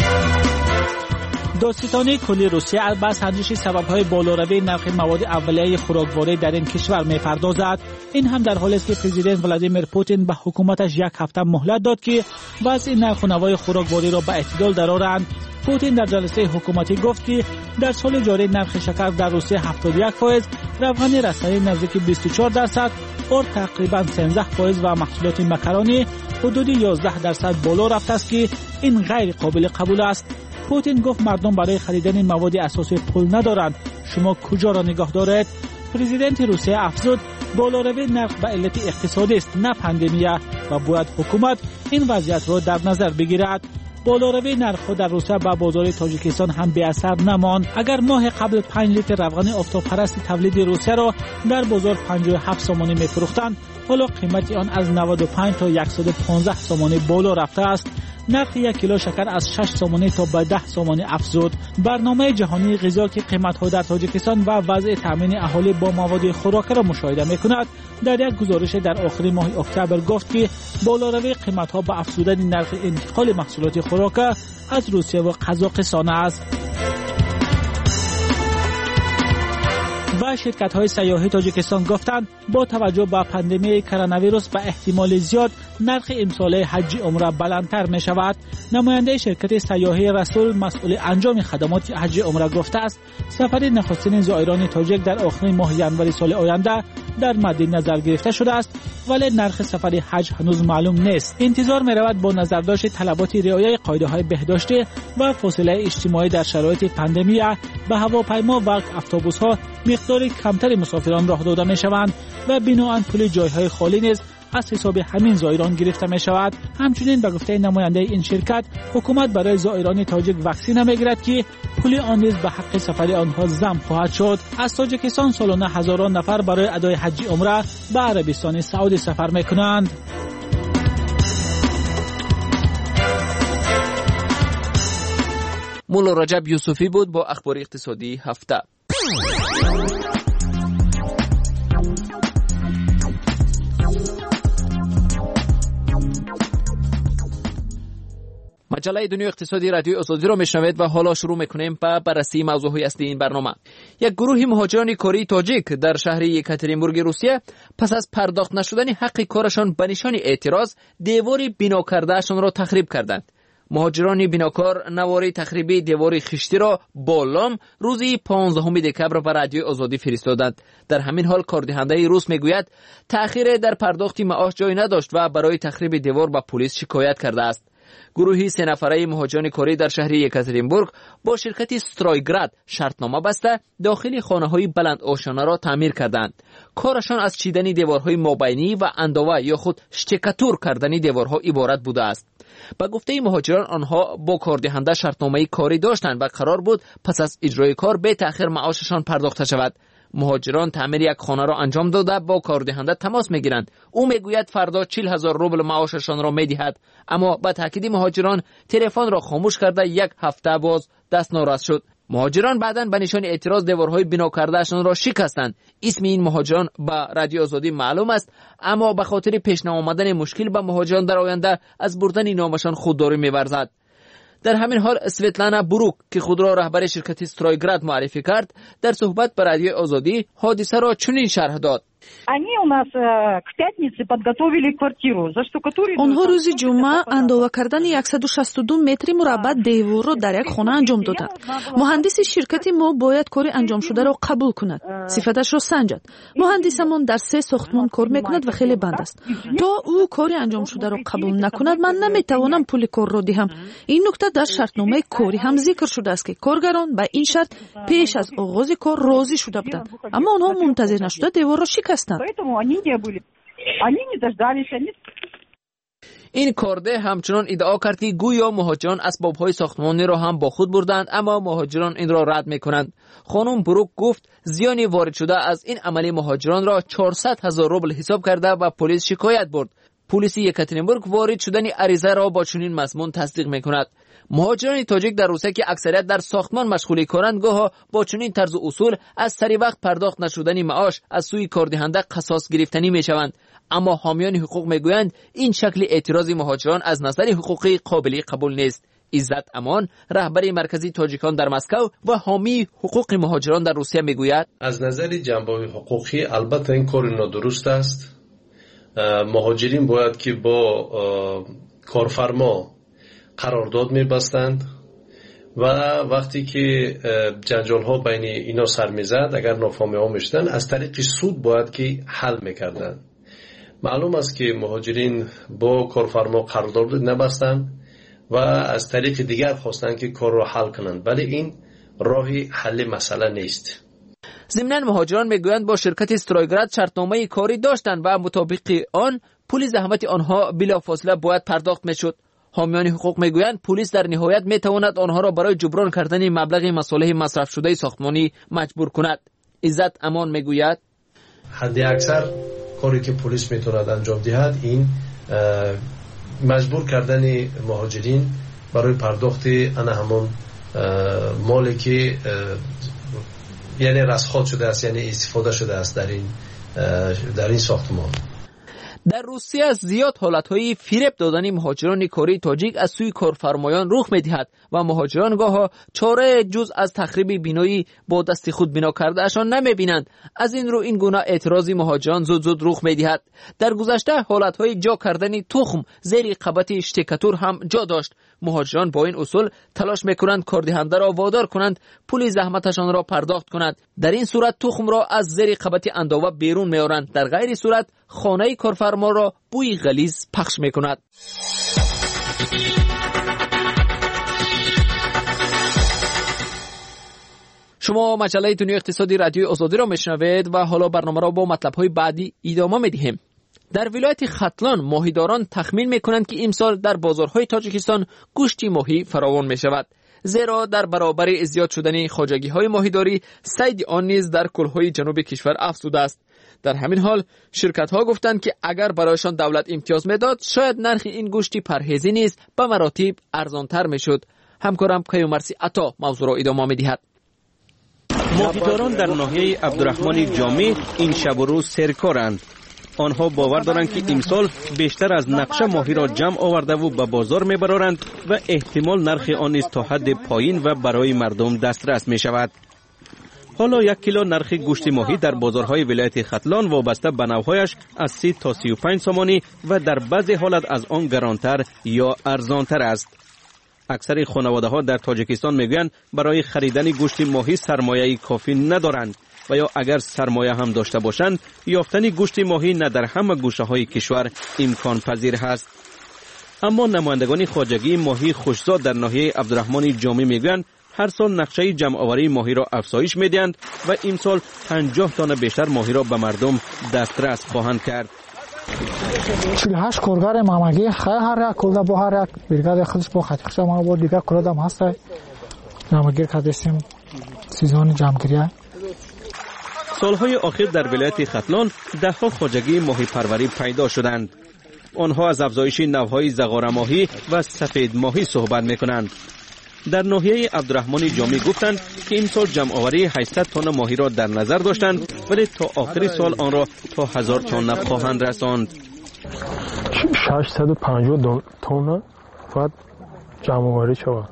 دادستانی کلی روسیه با سنجش سبب‌های بالاروی نرخ مواد اولیه خوراکواری در این کشور می‌پردازد. این هم در حالی است که پرزیدنت ولادیمیر پوتین به حکومتش یک هفته مهلت داد که وضع نرخ و نوای خوراکواری را به اعتدال درآورند. پوتین در جلسه حکومتی گفت که در سال جاری نرخ شکر در روسیه 71%، روغن رستنی نزدیک 24%، اور تقریبا 13% و محصولات مکرونی حدود 11% بالا رفته است که این غیر قابل قبول است. پوتین گفت مردم برای خریدن مواد اساسی پول ندارند. شما کجا را نگاه دارید؟ پرزیدنت روسیه افزود بالاروی نرخ به علت اقتصادی است نه پاندمیه و باید حکومت این وضعیت را در نظر بگیرد. بالاروی نرخ‌ها در روسیه با بازار تاجیکستان هم بی اثر نماند. اگر ماه قبل 5 لیتر روغن آفتابپرست تولید روسیه را در بازار 57 سومانی می‌فروختند، حالا قیمت آن از 95 تا 115 سومانی بالا رفته است. نرخ 1 کیلو شکر از 6 سومانی تا به 10 سومانی افزود. برنامه جهانی غذا که قیمت‌ها در تاجیکستان و وضع تامین اهالی با مواد خوراکی را مشاهده می‌کند، در یک گزارش در آخر ماه اکتبر گفت که بالاروی قیمت‌ها با افزودن نرخ انتقال محصولات خوراکی از روسیه و قزاقستان است. و شرکت‌های سیاحی تاجیکستان گفتند با توجه به پاندمی کرونا ویروس به احتمال زیاد نرخ امسال حج عمره بلندتر می شود. نماینده شرکت سیاحی رسول مسئول انجام خدمات حج عمره گفته است سفر نخستین زائران تاجیک در آخر ماه ژانویه سال آینده در مد نظر گرفته شده است، ولی نرخ سفر حج هنوز معلوم نیست. انتظار می رود با نظرداشت طلبات رعایت قاعده‌های بهداشتی و فاصله اجتماعی در شرایط پاندمی به هواپیما و اتوبوس‌ها مقدار کمتر مسافران راه داده می شوند و بنابراین پول جایهای خالی نیز از حساب همین زائران گرفته می شود. همچنین به گفته نماینده این شرکت حکومت برای زائران تاجیک واکسن میگیرد که پول آن نیز به حق سفر آنها ضم خواهد شد. از تاجیکستان سالانه هزاران نفر برای ادای حج عمره به عربستان سعودی سفر میکنند. مولا رجب یوسفی بود با اخبار اقتصادی هفته. مجله دنیای اقتصادی رادیو آزادی را میشنوید و حالا شروع میکنیم با بررسی موضوعی اصلی این برنامه. یک گروه مهاجران کره تاجیک در شهر یکاترینبورگ روسیه پس از پرداخت نشدن حق کارشان به نشان اعتراض دیواری بنا کردهشان را تخریب کردند. مهاجران بناکار نواری تخریبی دیواری خشتی را با لام روزی 15 دکبر به رادیو آزادی فرستادند. در همین حال کاردهنده روس میگوید تأخیر در پرداخت معاش جای نداشت و برای تخریب دیوار به پلیس شکایت کرده است. گروهی 3 نفره مهاجران کره در شهر یکاترینبورگ با شرکت استرایگراد شرطنامه بسته داخل خانه‌های بلند آشانه را تعمیر کردند. کارشان از چیدن دیوارهای مابینی و انداوه یا خود شتکاتور کردن دیوارها عبارت بوده است. با گفته مهاجران آنها با کاردهنده شرطنامه کاری داشتند و قرار بود پس از اجرای کار به تأخیر معاششان پرداخته شود. مهاجران تعمیر یک خانه را انجام داده با کاردهنده تماس میگیرند. او میگوید فردا 40,000 روبل معاششان را میدهد، اما با تاکید مهاجران تلفن را خاموش کرده یک هفته باز دست ناراست شد. مهاجران بعداً به نشان اعتراض دیوارهای بنا کردهشان را شکستند. اسم این مهاجران به رادیو آزادی معلوم است، اما به خاطر پیش نیامدن مشکل به مهاجران در آینده از بردن نامشان خودداری می‌ورزد. در همین حال سویتلانا بروک که خود را رهبر شرکت استرایگراد معرفی کرد در صحبت با رادیو آزادی حادثه را چنین شرح داد: آنها روز جمعه اندازه کردن 162 متر مربع دیوار را در یک خانه انجام دادند. مهندس شرکت ما باید کار انجام شده را قبول کند، صفتش را سنجد. مهندسمان در 3 ساختمان کار میکند و خیلی بند است. تا او کار انجام شده را قبول نکند من نمیتوانم پول کار را دهم. این نکته در شرطنامه کاری هم ذکر شده است که کارگران به این شرط پیش از آغاز کار راضی شده بودند، اما آنها منتظر نشده دیوار را شکستند. این کارده همچنان ادعا کرد که گویا مهاجران اسباب‌های ساختمانی را هم با خود بردند، اما مهاجران این را رد می‌کنند. خانم بروک گفت زیانی وارد شده از این عمل مهاجران را 400,000 روبل حساب کرده و پلیس شکایت برد. پلیس یکاترینبورگ وارد شدن عریضه را با چنین مضمون تصدیق می‌کند. مهاجران تاجیک در روسیه که اکثریت در ساختمان مشغول کارند گاهی با چنین طرز اصول از سری وقت پرداخت نشدن معاش از سوی کاردهنده قصاص گرفتنی میشوند، اما حامیان حقوق میگویند این شکل اعتراض مهاجران از نظر حقوقی قابل قبول نیست. عزت امان رهبر مرکزی تاجیکان در مسکو و حامی حقوق مهاجران در روسیه میگوید از نظر جنبه حقوقی البته این کار نادرست است. مهاجرین باید که با کارفرما قرارداد می‌بستند و وقتی که جنجال ها بین اینا سر میزد اگر نافهمی ها میشدن از طریق سود باید که حل میکردن. معلوم است که مهاجرین با کارفرما قرارداد نبستند و از طریق دیگر خواستند که کار را حل کنند، ولی این راهی حل مسئله نیست. ضمناً مهاجران میگویند با شرکت استرایگراد شرطنامه کاری داشتند و مطابق آن پول زحمت آنها بلافاصله باید پرداخت میشد. حامیان حقوق میگویند پلیس در نهایت میتواند آنها را برای جبران کردن مبلغ مصالح مصرف شده ساختمانی مجبور کند. عزت امان میگوید حد اکثر کاری که پلیس میتواند انجام دهد این مجبور کردن مهاجرین برای پرداخت همون مالی که یعنی رسخات شده است، یعنی استفاده شده است در این ساختمان. در روسیه زیاد حالتهای فریب دادن مهاجران کاری تاجیک از سوی کارفرمایان رخ می‌دهد و مهاجران گاه چاره جز از تخریب بینایی با دست خود بنا کرده اشان نمی‌بینند. از این رو این گونه اعتراضی مهاجران زود رخ می‌دهد. در گذشته حالتهای جا کردن تخم زیر قبط شتکتور هم جا داشت. مهاجران با این اصول تلاش می‌کنند کاردهنده را وادار کنند پول زحمتشان را پرداخت کنند. در این صورت تخم را از زیر قبط انداوه بیرون می‌آورند. در غیر صورت خانه کارفرما را بوی غلیظ پخش می‌کند. شما مجله دنیای اقتصادی رادیوی آزادی را میشنوید و حالا برنامه را با مطلب‌های بعدی ادامه می‌دهیم. در ولایت ختلان ماهیداران تخمین می‌کنند که امسال در بازارهای تاجیکستان گوشت ماهی فراوان می‌شود، زیرا در برابر زیاد شدن خواجگی‌های ماهیداری صید آن نیز در کل‌های جنوب کشور افزوده است. در همین حال شرکت‌ها گفتند که اگر برایشان دولت امتیاز میداد شاید نرخ این گوشت پرهیزی نیز به مراتب ارزان‌تر می‌شد. همکارم کیومرثی عطا موضوع را ادامه می‌دهد. ماهیداران در ناحیه عبدالرحمن جامی این شب و روز سرکارند. آنها باور دارند که امسال بیشتر از نقشه ماهی را جمع آورده و به بازار میبرند و احتمال نرخ آن نیز تا حد پایین و برای مردم دسترس می شود. حالا 1 کیلو نرخ گوشت ماهی در بازارهای ولایت ختلان وابسته به نوعهایش از 30 تا 35 سامانی و در بعضی حالت از آن گرانتر یا ارزانتر است. اکثر خانواده‌ها در تاجیکستان میگویند برای خریدن گوشت ماهی سرمایه کافی ندارند و یا اگر سرمایه هم داشته باشند یافتن گوشت ماهی نه در همه گوشه‌های کشور امکان پذیر است. اما نمایندگان خواجگی ماهی خوشزاد در ناحیه عبدالرحمن جامی میگویند هر سال نقشه جمع آوری ماهی را افزایش میدهند و امسال 50 تن بیشتر ماهی را به مردم دسترس خواهند کرد. 48 کارگر مامگی هر یک کلده با هر یک برگاد خودش با خطیخش ما با دیگه کلدم هست نامگیر کردیم سیزن جمعگیری. سالهای آخر در ولایت ختلان ده‌ها خواجگی ماهی پروری پیدا شدند. آنها از افزایش نوع‌های زغار ماهی و سفید ماهی صحبت می‌کنند. در ناحیه عبدالرحمن جامی گفتند که امسال جمع آوری 800 تن ماهی را در نظر داشتند ولی تا آخر سال آن را تا 1000 تن خواهند رساند. 650 تن باید جمع آوری شود.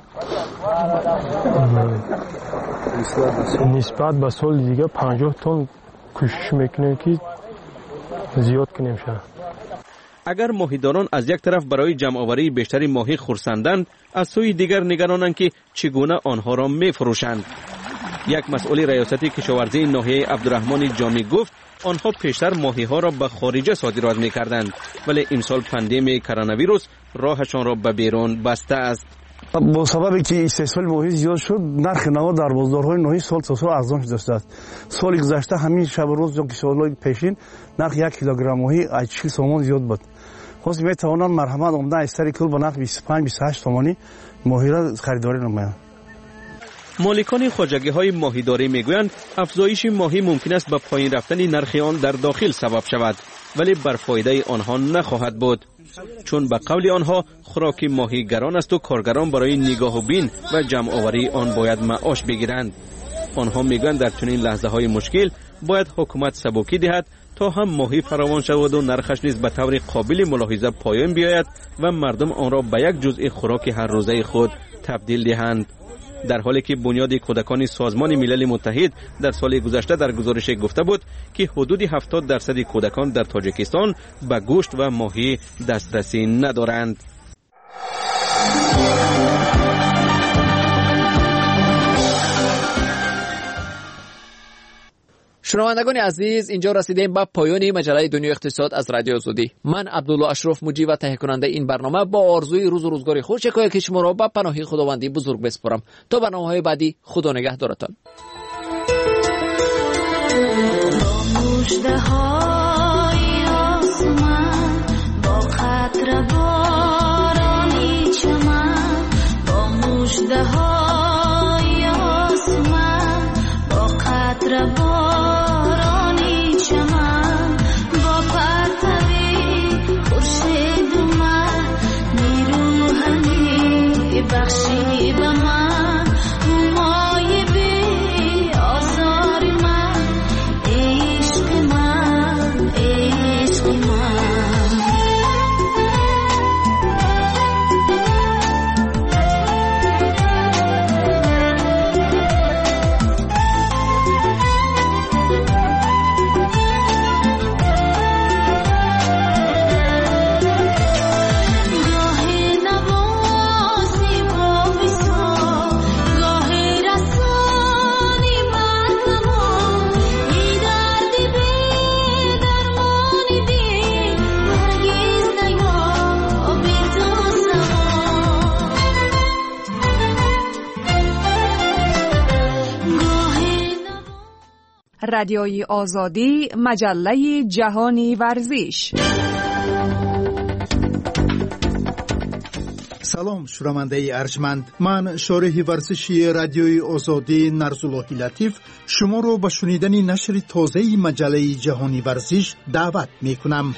نسبت به سال دیگه 50 تن کوشش میکنیم که زیاد کنیم شد. اگر ماهیداران از یک طرف برای جمع آوری بیشتری ماهی خرسندند، از سوی دیگر نگرانند که چگونه آنها را میفروشند. یک مسئول ریاستی کشاورزی ناحیه عبدالرحمن جامی گفت آنها پیشتر ماهی ها را به خارج صادرات میکردند ولی امسال پاندمی کرونا ویروس راهشان را به بیرون بسته است. با سببی که استحصال ماهی زیاد شد نرخ نوا در بازارهای ناحیه سال تا سال ارزان شده است. سال گذشته همین شب و روز که سالهای پیشین نرخ 1 کیلوگرم ماهی 80 تومان زیاد بود. خاص میتوانند مرحمت عمده از سری کل به نرخ 25 28 تومانی ماهی را خریداری نمایند. مالکان خواجگی‌های ماهیداری میگویند افزایش ماهی ممکن است به پایین رفتن نرخ آن در داخل سبب شود ولی بر فایده آنها نخواهد بود، چون به قول آنها خوراک ماهی گران است و کارگران برای نگاه و بین و جمع آوری آن باید معاش بگیرند. آنها میگویند در چنین لحظه‌های مشکل باید حکومت سبکی دهد تا هم ماهی فراوان شود و نرخش نیز به طور قابل ملاحظه پایین بیاید و مردم آن را به یک جزء خوراک هر روزه خود تبدیل دهند. در حالی که بنیاد کودکان سازمان ملل متحد در سال گذشته در گزارش گفته بود که حدود 70% کودکان در تاجیکستان به گوشت و ماهی دسترسی ندارند. شنوندگان عزیز، اینجا رسیدیم به پایان مجله دنیای اقتصاد از رادیو آزادی. من عبدالله اشرف مجری و تهیه کننده این برنامه با آرزوی روز و روزگار خوش که شما را به پناه خداوندی بزرگ بسپارم. تا برنامه‌های بعدی، خدا نگهدارتان. بخشی به من مای بی آزار من عشق من عشق من رادیوی آزادی، مجله جهانی ورزش. سلام شنونده ارجمند، من شارح ورزشی رادیوی آزادی نرزاللهی لطیف شما رو به شنیدن نشر تازه مجله جهانی ورزش دعوت می کنم.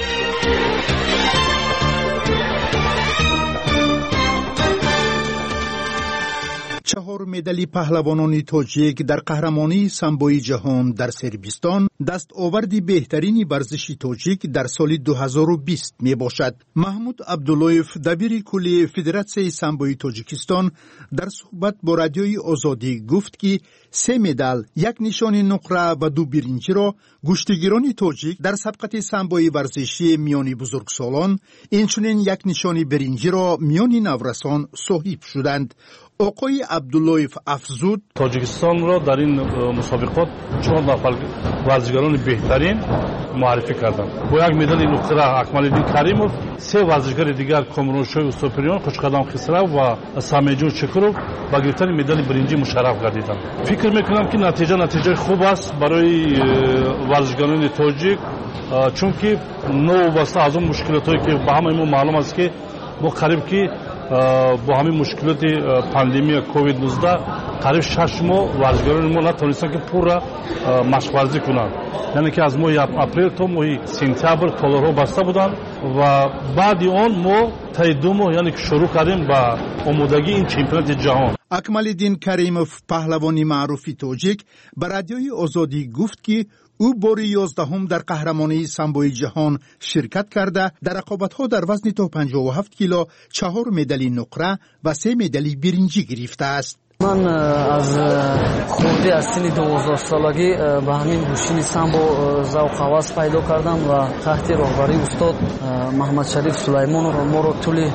4 مدال پهلوانان تاجیک در قهرمانی سامبوی جهان در سربستان دستاورد بهترین ورزشی تاجیک در سال 2020 می باشد. محمود عبداللهیف دبیر کلی فدراسیون سامبوی تاجیکستان در صحبت با رادیوی آزادی گفت که 3 مدال، 1 نشان نقره و 2 برنجی را گشتگیران تاجیک در سبقت سامبوی ورزشی میان بزرگسالان، اینچنین 1 نشان برنجی را میان نورسان صاحب شدند. آقای عبداللهیف افزود تاجیکستان را در این مسابقات 4 نفر ورزشکاران بهترین معرفی کردند. با 1 مدال نقره اکمال‌الدین کریمов، 3 ورزشکار دیگر کامرانشوی استوپریان، خوشقدم خسرو و سامیجون چکروف با گرفتن مدال برنجی مشرف گردیدند. فکر میکنم که نتیجه خوب است برای ورزشکاران تاجیک، چون که نو واسه از اون مشکلاتی که به همه معلوم است که ما قریب که با همین مشکلات پاندمی کووید 19 قریب 6 ماه ورزشکاران ما نتونستن که پورا مشق ورزی کنند. یعنی که از ماه اپریل تا ماه سپتامبر تالارها بسته بودند و بعد آن ما تا 2 ماه یعنی که شروع کردیم با آمادگی این چمپیونات جهان. اکمال‌الدین کریمов پهلوانی معروف تاجیک به رادیوی آزادی گفت که او بار 11 در قهرمانی سامبوی جهان شرکت کرده در رقابت‌ها در وزن تا 57 کیلو 4 مدال نقره و 3 مدال برنجی گرفته است. من از خردی از سن 12 سالگی به همین گوشین سامبو ذوق هوس پیدا کردم و تحت راهبری استاد محمد شریف سلیمانов ما رو طول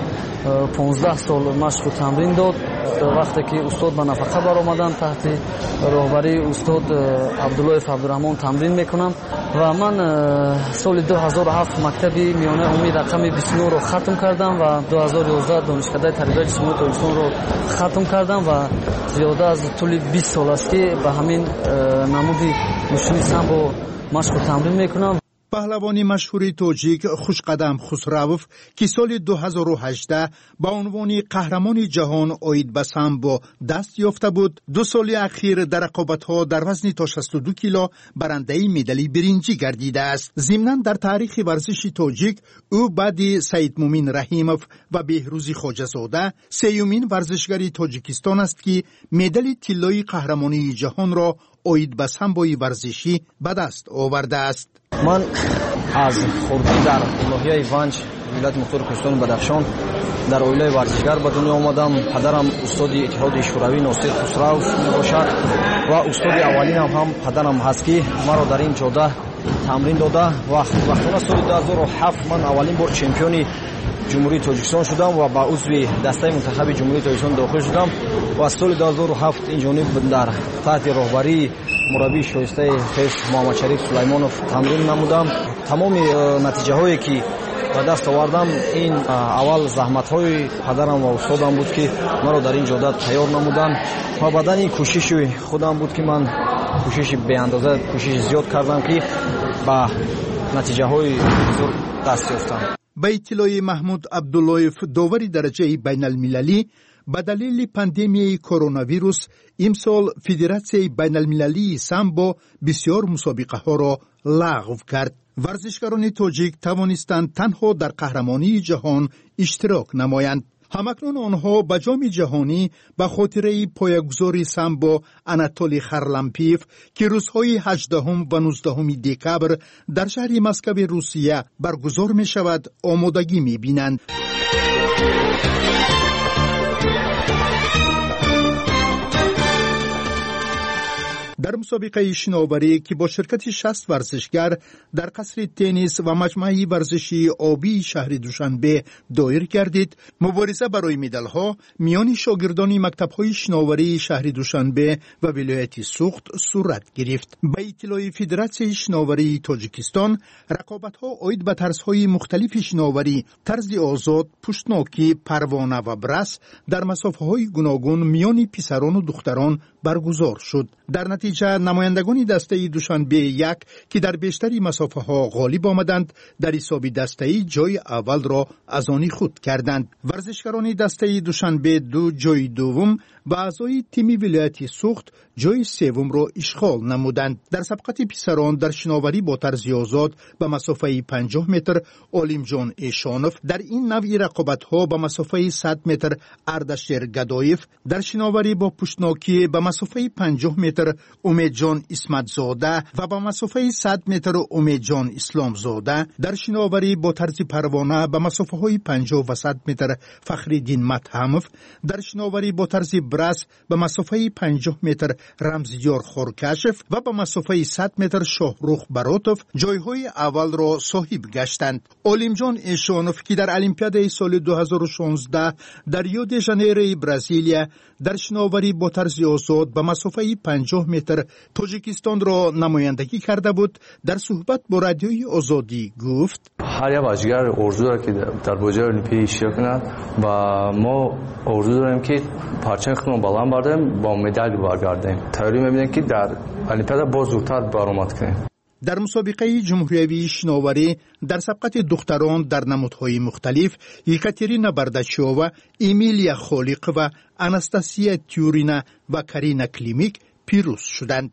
15 سال مشق و تمرین داد. وقتی که استاد به نفقه برآمدن تحت راهبری استاد عبداللهیف عبدالرحمن تمرین میکنم و من سال 2007 مکتب میانه عمومی رقم 29 رو ختم کردم و 2011 دانشکده تربیت جسمانی تاجیکستان رو ختم کردم و زیاده از طول 20 سال است که به همین نمودی گوشین سامبو مشق و تمرین میکنم. پهلوانی مشهور تاجیک خوشقدم خسروف که سال 2018 با عنوان قهرمان جهان عاید به سامبو دست یافته بود، 2 سال اخیر در رقابت‌ها در وزن تا 62 کیلو برنده مدال برنجی گردیده است. ضمناً در تاریخ ورزش تاجیک او بعد سید مومین رحیمov و بهروز خواجه‌زاده 3مین ورزشکار تاجیکستان است که مدال طلایی قهرمانی جهان را عاید به سامبوی ورزشی به دست آورده است. من از خردی در ناحیه ونج ولایت مختار کوهستان بدخشان در اویلای ورزشگر به دنیا آمدم. پدرم استاد اتحاد شوروی ناصر خسرو میباشد و استاد اولینم هم پدرم هست که مرا در این جاده تمرین داده و وقتی سال 2007 من اولین بار چمپیون جمهوری تاجیکستان شدم و با عضو دسته منتخب جمهوری تاجیکستان داخل شدم و از سال 2007 این جانب در تحت راهبری مربی شایسته خیش محمد شریف سلیمانov تمرین نمودم. تمام نتیجه هایی که به دست آوردم این اول زحمت های پدرم و استادم بود که مرا در این جاده تیار نمودن و بعد این کوشش خودم بود که من کوشش به اندازه کوشش زیاد کردم که با نتیجه های بزرگ دست یافتم. به اطلاع محمود عبداللهیف داوری درجه بین المللی به دلیل پاندمی کرونا ویروس امسال فدراسیون بین المللی سامبو بسیار مسابقه ها را لغو کرد. ورزشکاران تاجیک توانستند تنها در قهرمانی جهان اشتراک نمایند. همکنون آنها به جام جهانی به خاطره پایه‌گذاری سامبو اناتولی خرلمپیف که روزهای 18 و 19 دکبر در شهر مسکو روسیه برگزار می شود آمادگی می بینند. در مسابقه شناوری که با شرکت 60 ورزشگر در قصر تنیس و مجمع ورزشی آبی شهر دوشنبه دایر گردید، مبارزه برای مدال‌ها میان شاگردان مکتب‌های شناوری شهر دوشنبه و ولایت سوخت صورت گرفت. به اطلاع فدراسیون شناوری تاجیکستان، رقابت‌ها عاید به طرزهای مختلف شناوری، طرز آزاد، پشتناکی، پروانه و برس در مسافه‌های گوناگون میان پسران و دختران برگزار شد. در نتیجه نمایندگان دسته دوشنبه یک که در بیشتری مسافه ها غالب آمدند در حساب دسته جای اول را از آن خود کردند. ورزشکاران دسته دوشنبه دو جای دوم و اعضای تیم ولایت سوخت جای سوم را اشغال نمودند. در سبقت پسران در شناوری با طرز آزاد به مسافه 50 متر علیم جان ایشانوف، در این نوع رقابت ها به مسافه 100 متر اردشیر گدایف، در شناوری با پشتناکی به مسافه 50 متر امید جان اسمت زاده و به مسافه 100 متر امید جان اسلام زاده، در شناوری با طرز پروانه به مسافه های 50 و 100 متر فخرالدین متهموف، در شناوری با طرز برس به مسافه 50 متر رمزیار خورکشف و به مسافه 100 متر شاهروخ براتوف جایهای اول را صاحب گشتند. علیم جان ایشانوف که در المپیاد سال 2016 در ریو دی ژانیرو برزیلیا در شناوری با طرز آزاد به مسافه 50 متر تاجیکستان را نمایندگی کرده بود، در صحبت با رادیوی آزادی گفت: هر یک بازیگر آرزو دارد که در بازی المپیک اشتراک کند و ما آرزو داریم که پرچم خودمون بلند برداریم با مدال برگردیم. تئوری می‌بینیم که در المپیاد باز زودتر برآمد کنیم. در مسابقه جمهوری شناوری در سبقت دختران در نمودهای مختلف یکاترینا برداشووا، امیلیا خالق و آناستاسیا تیورینا و کارینا کلیمیک پیروز شدند.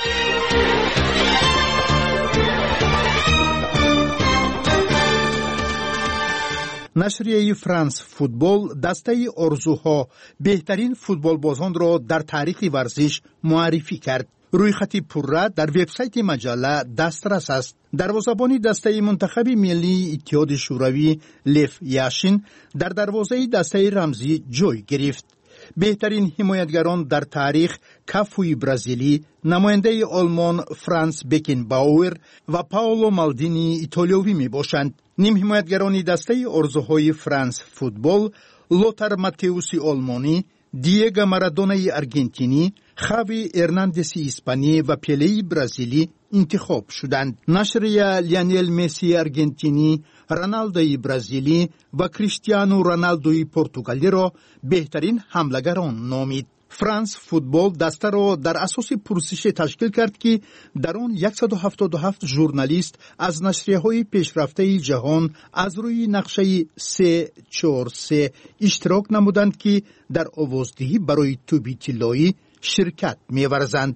نشریه فرانس فوتبال دسته آرزوها بهترین فوتبال بازان را در تاریخ ورزش معرفی کرد. روی خطی پرره در وبسایت مجله دسترس است. دروازه‌بان دسته منتخب ملی اتحاد شوروی لیف یاشین در دروازه دسته رمزی جای گرفت. بهترین حمایتگران در تاریخ کافوی برزیلی، نماینده آلمان فرانس بکنباور و پاولو مالدینی ایتالیایی می باشند. نیم حمایتگران دسته آرزوهای فرانس فوتبال لوتار ماتئوسی آلمانی، دیگو مارادونای ارژنتینی، خاوی ارناندسی اسپانی و پله برزیلی انتخاب شدند. نشریه لیونل مسی ارژنتینی، رونالدوی برزیلی و کریستیانو رونالدوی پرتغالی را بهترین حمله‌گران نامید. فرانس فوتبال دسته را در اساس پرسش تشکیل کرد که در آن 177 ژورنالیست از نشریه‌های پیشرفته جهان از روی نقشه 343 اشتراک نمودند که در آوازدهی برای توبی طلایی شرکت می‌ورزند.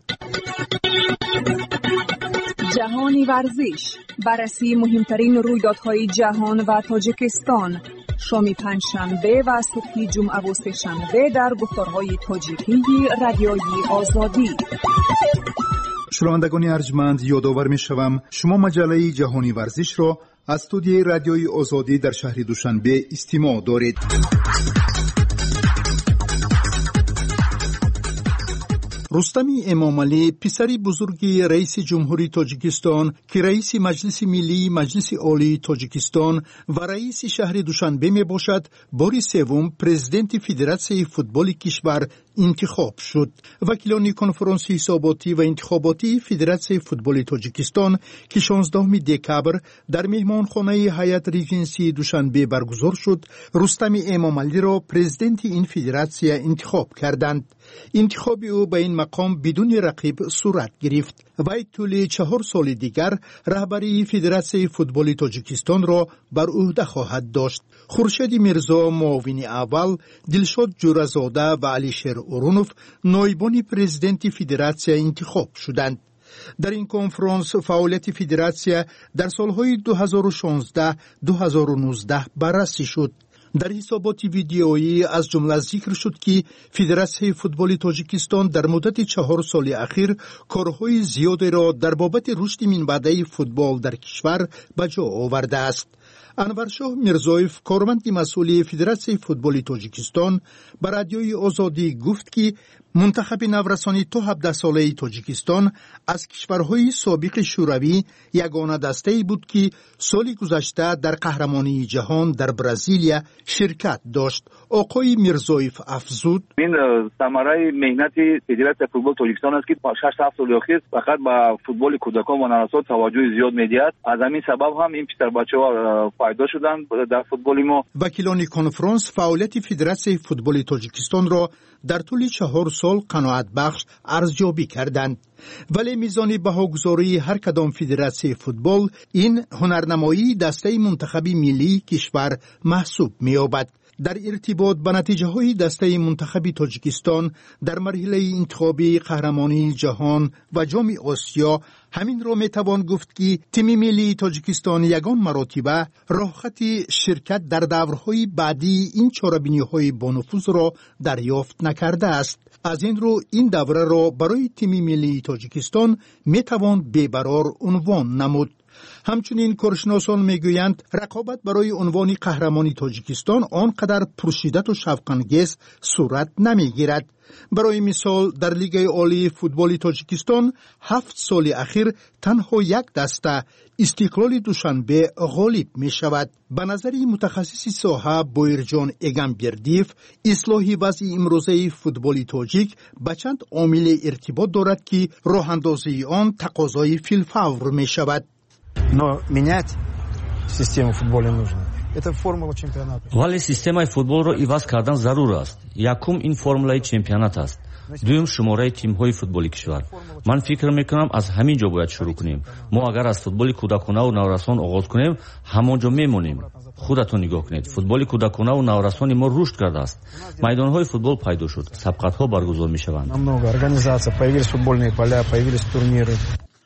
جهانی ورزش، بررسی مهمترین رویدادهای جهان و تاجیکستان، شام پنجشنبه و صبح جمعه و سه‌شنبه در گفتارهای تاجیکی رادیوی آزادی. شنوندگان ارجمند، یادآور می‌شوم شما مجله جهانی ورزش را از استودیوی رادیوی آزادی در شهر دوشنبه استماع دارید. رستم امامعلی پسر بزرگ رئیس جمهوری تاجیکستان که رئیس مجلس ملی مجلس عالی تاجیکستان و رئیس شهر دوشنبه می باشد، بار سوم پرزیدنت فدراسیون فوتبال کشور انتخاب شد. وکیلان کنفرانس حساباتی و انتخاباتی فدراسیون فوتبال تاجیکستان که 16 دکبر در مهمانخانه هیئت ریجنسی دوشنبه برگزار شد، رستم امامعلی را پرزیدنت این فدراسیون انتخاب کردند. انتخاب او به این مقام بدون رقیب صورت گرفت. وی طول 4 سال دیگر رهبری فدراسیون فوتبال تاجیکستان را بر عهده خواهد داشت. خورشید میرزا معاون اول، دلشاد جورزاده و علیشیر اورونوف نایبان پرزیدنت فدراسیون انتخاب شدند. در این کنفرانس فعالیت فدراسیون در سالهای 2016-2019 بررسی شد. در حسابات ویدیویی از جمله ذکر شد که فدراسیون فوتبال تاجیکستان در مدت 4 سال اخیر کارهای زیادی را در بابت رشد منبعه فوتبال در کشور به جا آورده است. انورشاه میرزایف، کارمند مسئول فدراسیون فوتبال تاجیکستان، به رادیوی آزادی گفت که منتخب نورسانی تا 17 ساله تاجیکستان از کشورهای سابق شوروی یگانه دسته‌ای بود که سال گذشته در قهرمانی جهان در برزیلیا شرکت داشت. آقای میرزایف افزود: این ثمره مهنت فدراسیون فوتبال تاجیکستان است که 6-7 سال اخیر فقط به فوتبال کودکان و نوسان توجه زیاد می‌دهد. از همین سبب هم این پسر بچه‌ها فایده شدن در فوتبال ما. وکیلان کنفرانس فعالیت فدراسیون فوتبال تاجیکستان را در طول 4 امسال قناعت بخش ارزیابی کردند. ولی میزان بهاگذاری هر کدام فدراسیون فوتبال این هنرنمایی دسته منتخبی ملی کشور محسوب می‌یابد. در ارتباط به نتیجه های دسته منتخبی تاجیکستان در مرحله انتخابی قهرمانی جهان و جام آسیا همین را میتوان گفت که تیم ملی تاجیکستان یگان مراتبه راه خط شرکت در دورهای بعدی این چاره‌بینی‌های با نفوذ را دریافت نکرده است. از این رو این دوره را برای تیم ملی تاجیکستان میتوان بی‌برار عنوان نمود. همچنین کارشناسان میگویند رقابت برای عنوان قهرمانی تاجیکستان آنقدر پرشدت و شوق‌انگیز صورت نمیگیرد. برای مثال در لیگ عالی فوتبال تاجیکستان 7 سال اخیر تنها یک دسته استقلال دوشنبه غالب می شود. به نظر متخصص ساحه بویرجان اگمبردیف اصلاح وضع امروزه فوتبال تاجیک به چند عامل ارتباط دارد که راه اندازی آن تقاضای فی‌الفور می شود. Но менять систему футбола нужно. Это формула чемпионата. ولی سیستم فوتبال را عوض کردن ضرور است. یکم این فرمولای چمپیونات است. دوم شماره تیم‌های فوتبالی کشور. من فکر می‌کنم از همین جا باید شروع کنیم. ما اگر از فوتبال کودکانه و نورسان آغاز کنیم، همونجا میمونیم. خودتون نگاه کنید. فوتبال کودکانه و نورسان ما رشد کرده است. میدان‌های فوتبال پیدا شد. سبقت‌ها برگزار می‌شوند. Много организаций, появились футбольные поля, появились турниры.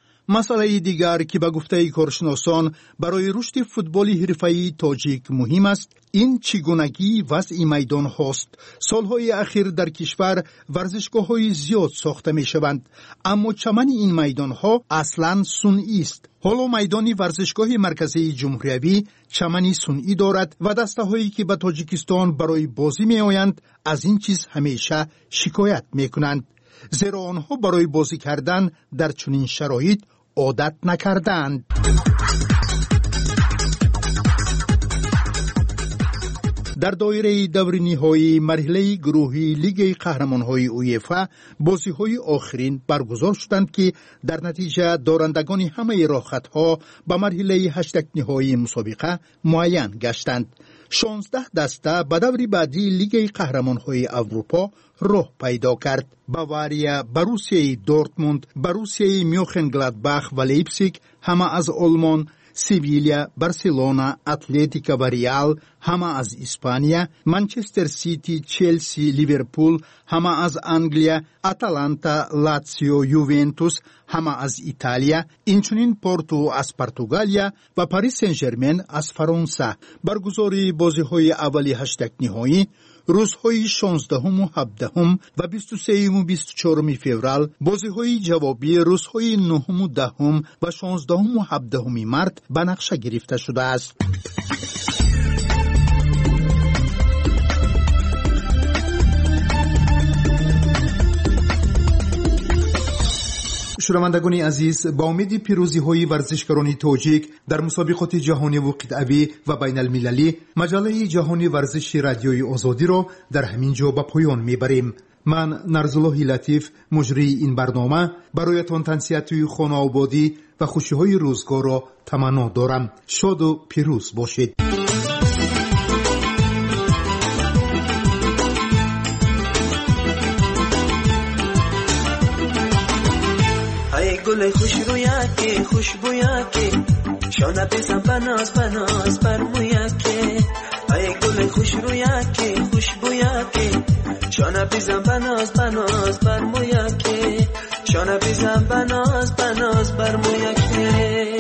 مسئله دیگر که به گفته کارشناسان برای رشد فوتبال حرفه‌ای تاجیک مهم است این چگونگی وضع میدان هاست. سالهای اخیر در کشور ورزشگاه‌های زیاد ساخته می‌شوند، اما چمن این میدان‌ها اصلاً صنعی است. حالا میدان ورزشگاه مرکزی جمهوری چمنی صنعی دارد و دسته‌هایی که به تاجیکستان برای بازی می‌آیند از این چیز همیشه شکایت می‌کنند، زیرا آنها برای بازی کردن در چنین شرایط عادت نکردند. در دایره دور نهایی مرحله گروهی لیگ قهرمان‌های اویفا بازی‌های آخرین برگزار شدند که در نتیجه دارندگان همه راه‌خط‌ها به مرحله 8 نهایی مسابقه معین گشتند. 16 دسته به دور بعدی لیگ قهرمان‌های اروپا راه پیدا کرد. باواریا، بروسیای دورتموند، بروسیای میونخنگلادباخ و لیپزیگ همه از آلمان، سیویلیا، بارسلونا، اتلتیکو و ریال همه از اسپانیا، منچستر سیتی، چلسی، لیورپول همه از انگلیا، اتلانتا، لاتسیو، یوونتوس همه از ایتالیا، اینچنین پورتو از پرتغالیا و پاریس سن ژرمن از فرانسه. برگزاری بازی‌های اولی 8 نهایی روزهای 16 و 17 و 23 و 24 فوریه، بازی‌های جوابی روزهای 9 و 10 و 16 و 17 مارس به نقشه گرفته شده است. شنوندگان عزیز، با امید پیروزی های ورزشکاران تاجیک در مسابقات جهانی و قطعی و بین المللی، مجله جهانی ورزش رادیوی آزادی را در همین جا به پایان میبریم. من نرزالله لطیف مجری این برنامه برایتان تنسیت خانه آبادی و خوشی های روزگار را تمنا دارم. شاد و پیروز باشید. گل خوش رویاکی خوشبویاکی شانه بزن بناز بناز بر مویاکی ای گل خوش رویاکی خوشبویاکی شانه بزن بناز بناز بر مویاکی شانه بزن بناز بناز بر مویاکی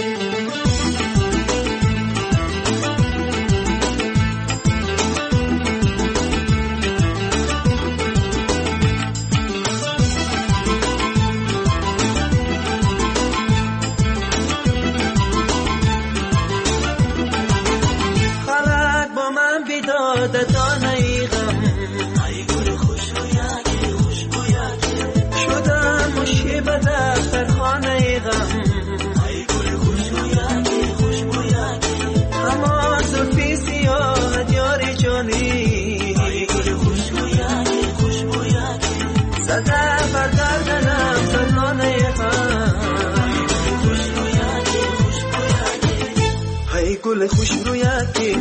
گل خوش رویاکی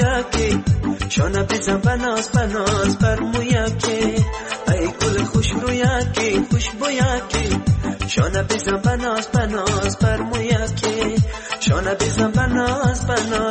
خوشبویاکی شانه بزن بناز بناز بر مویاکی ای گل خوش رویاکی خوشبویکی خوشبویکی شانه بزن بناز بناز بر مویکی شانه بزن بناز بناز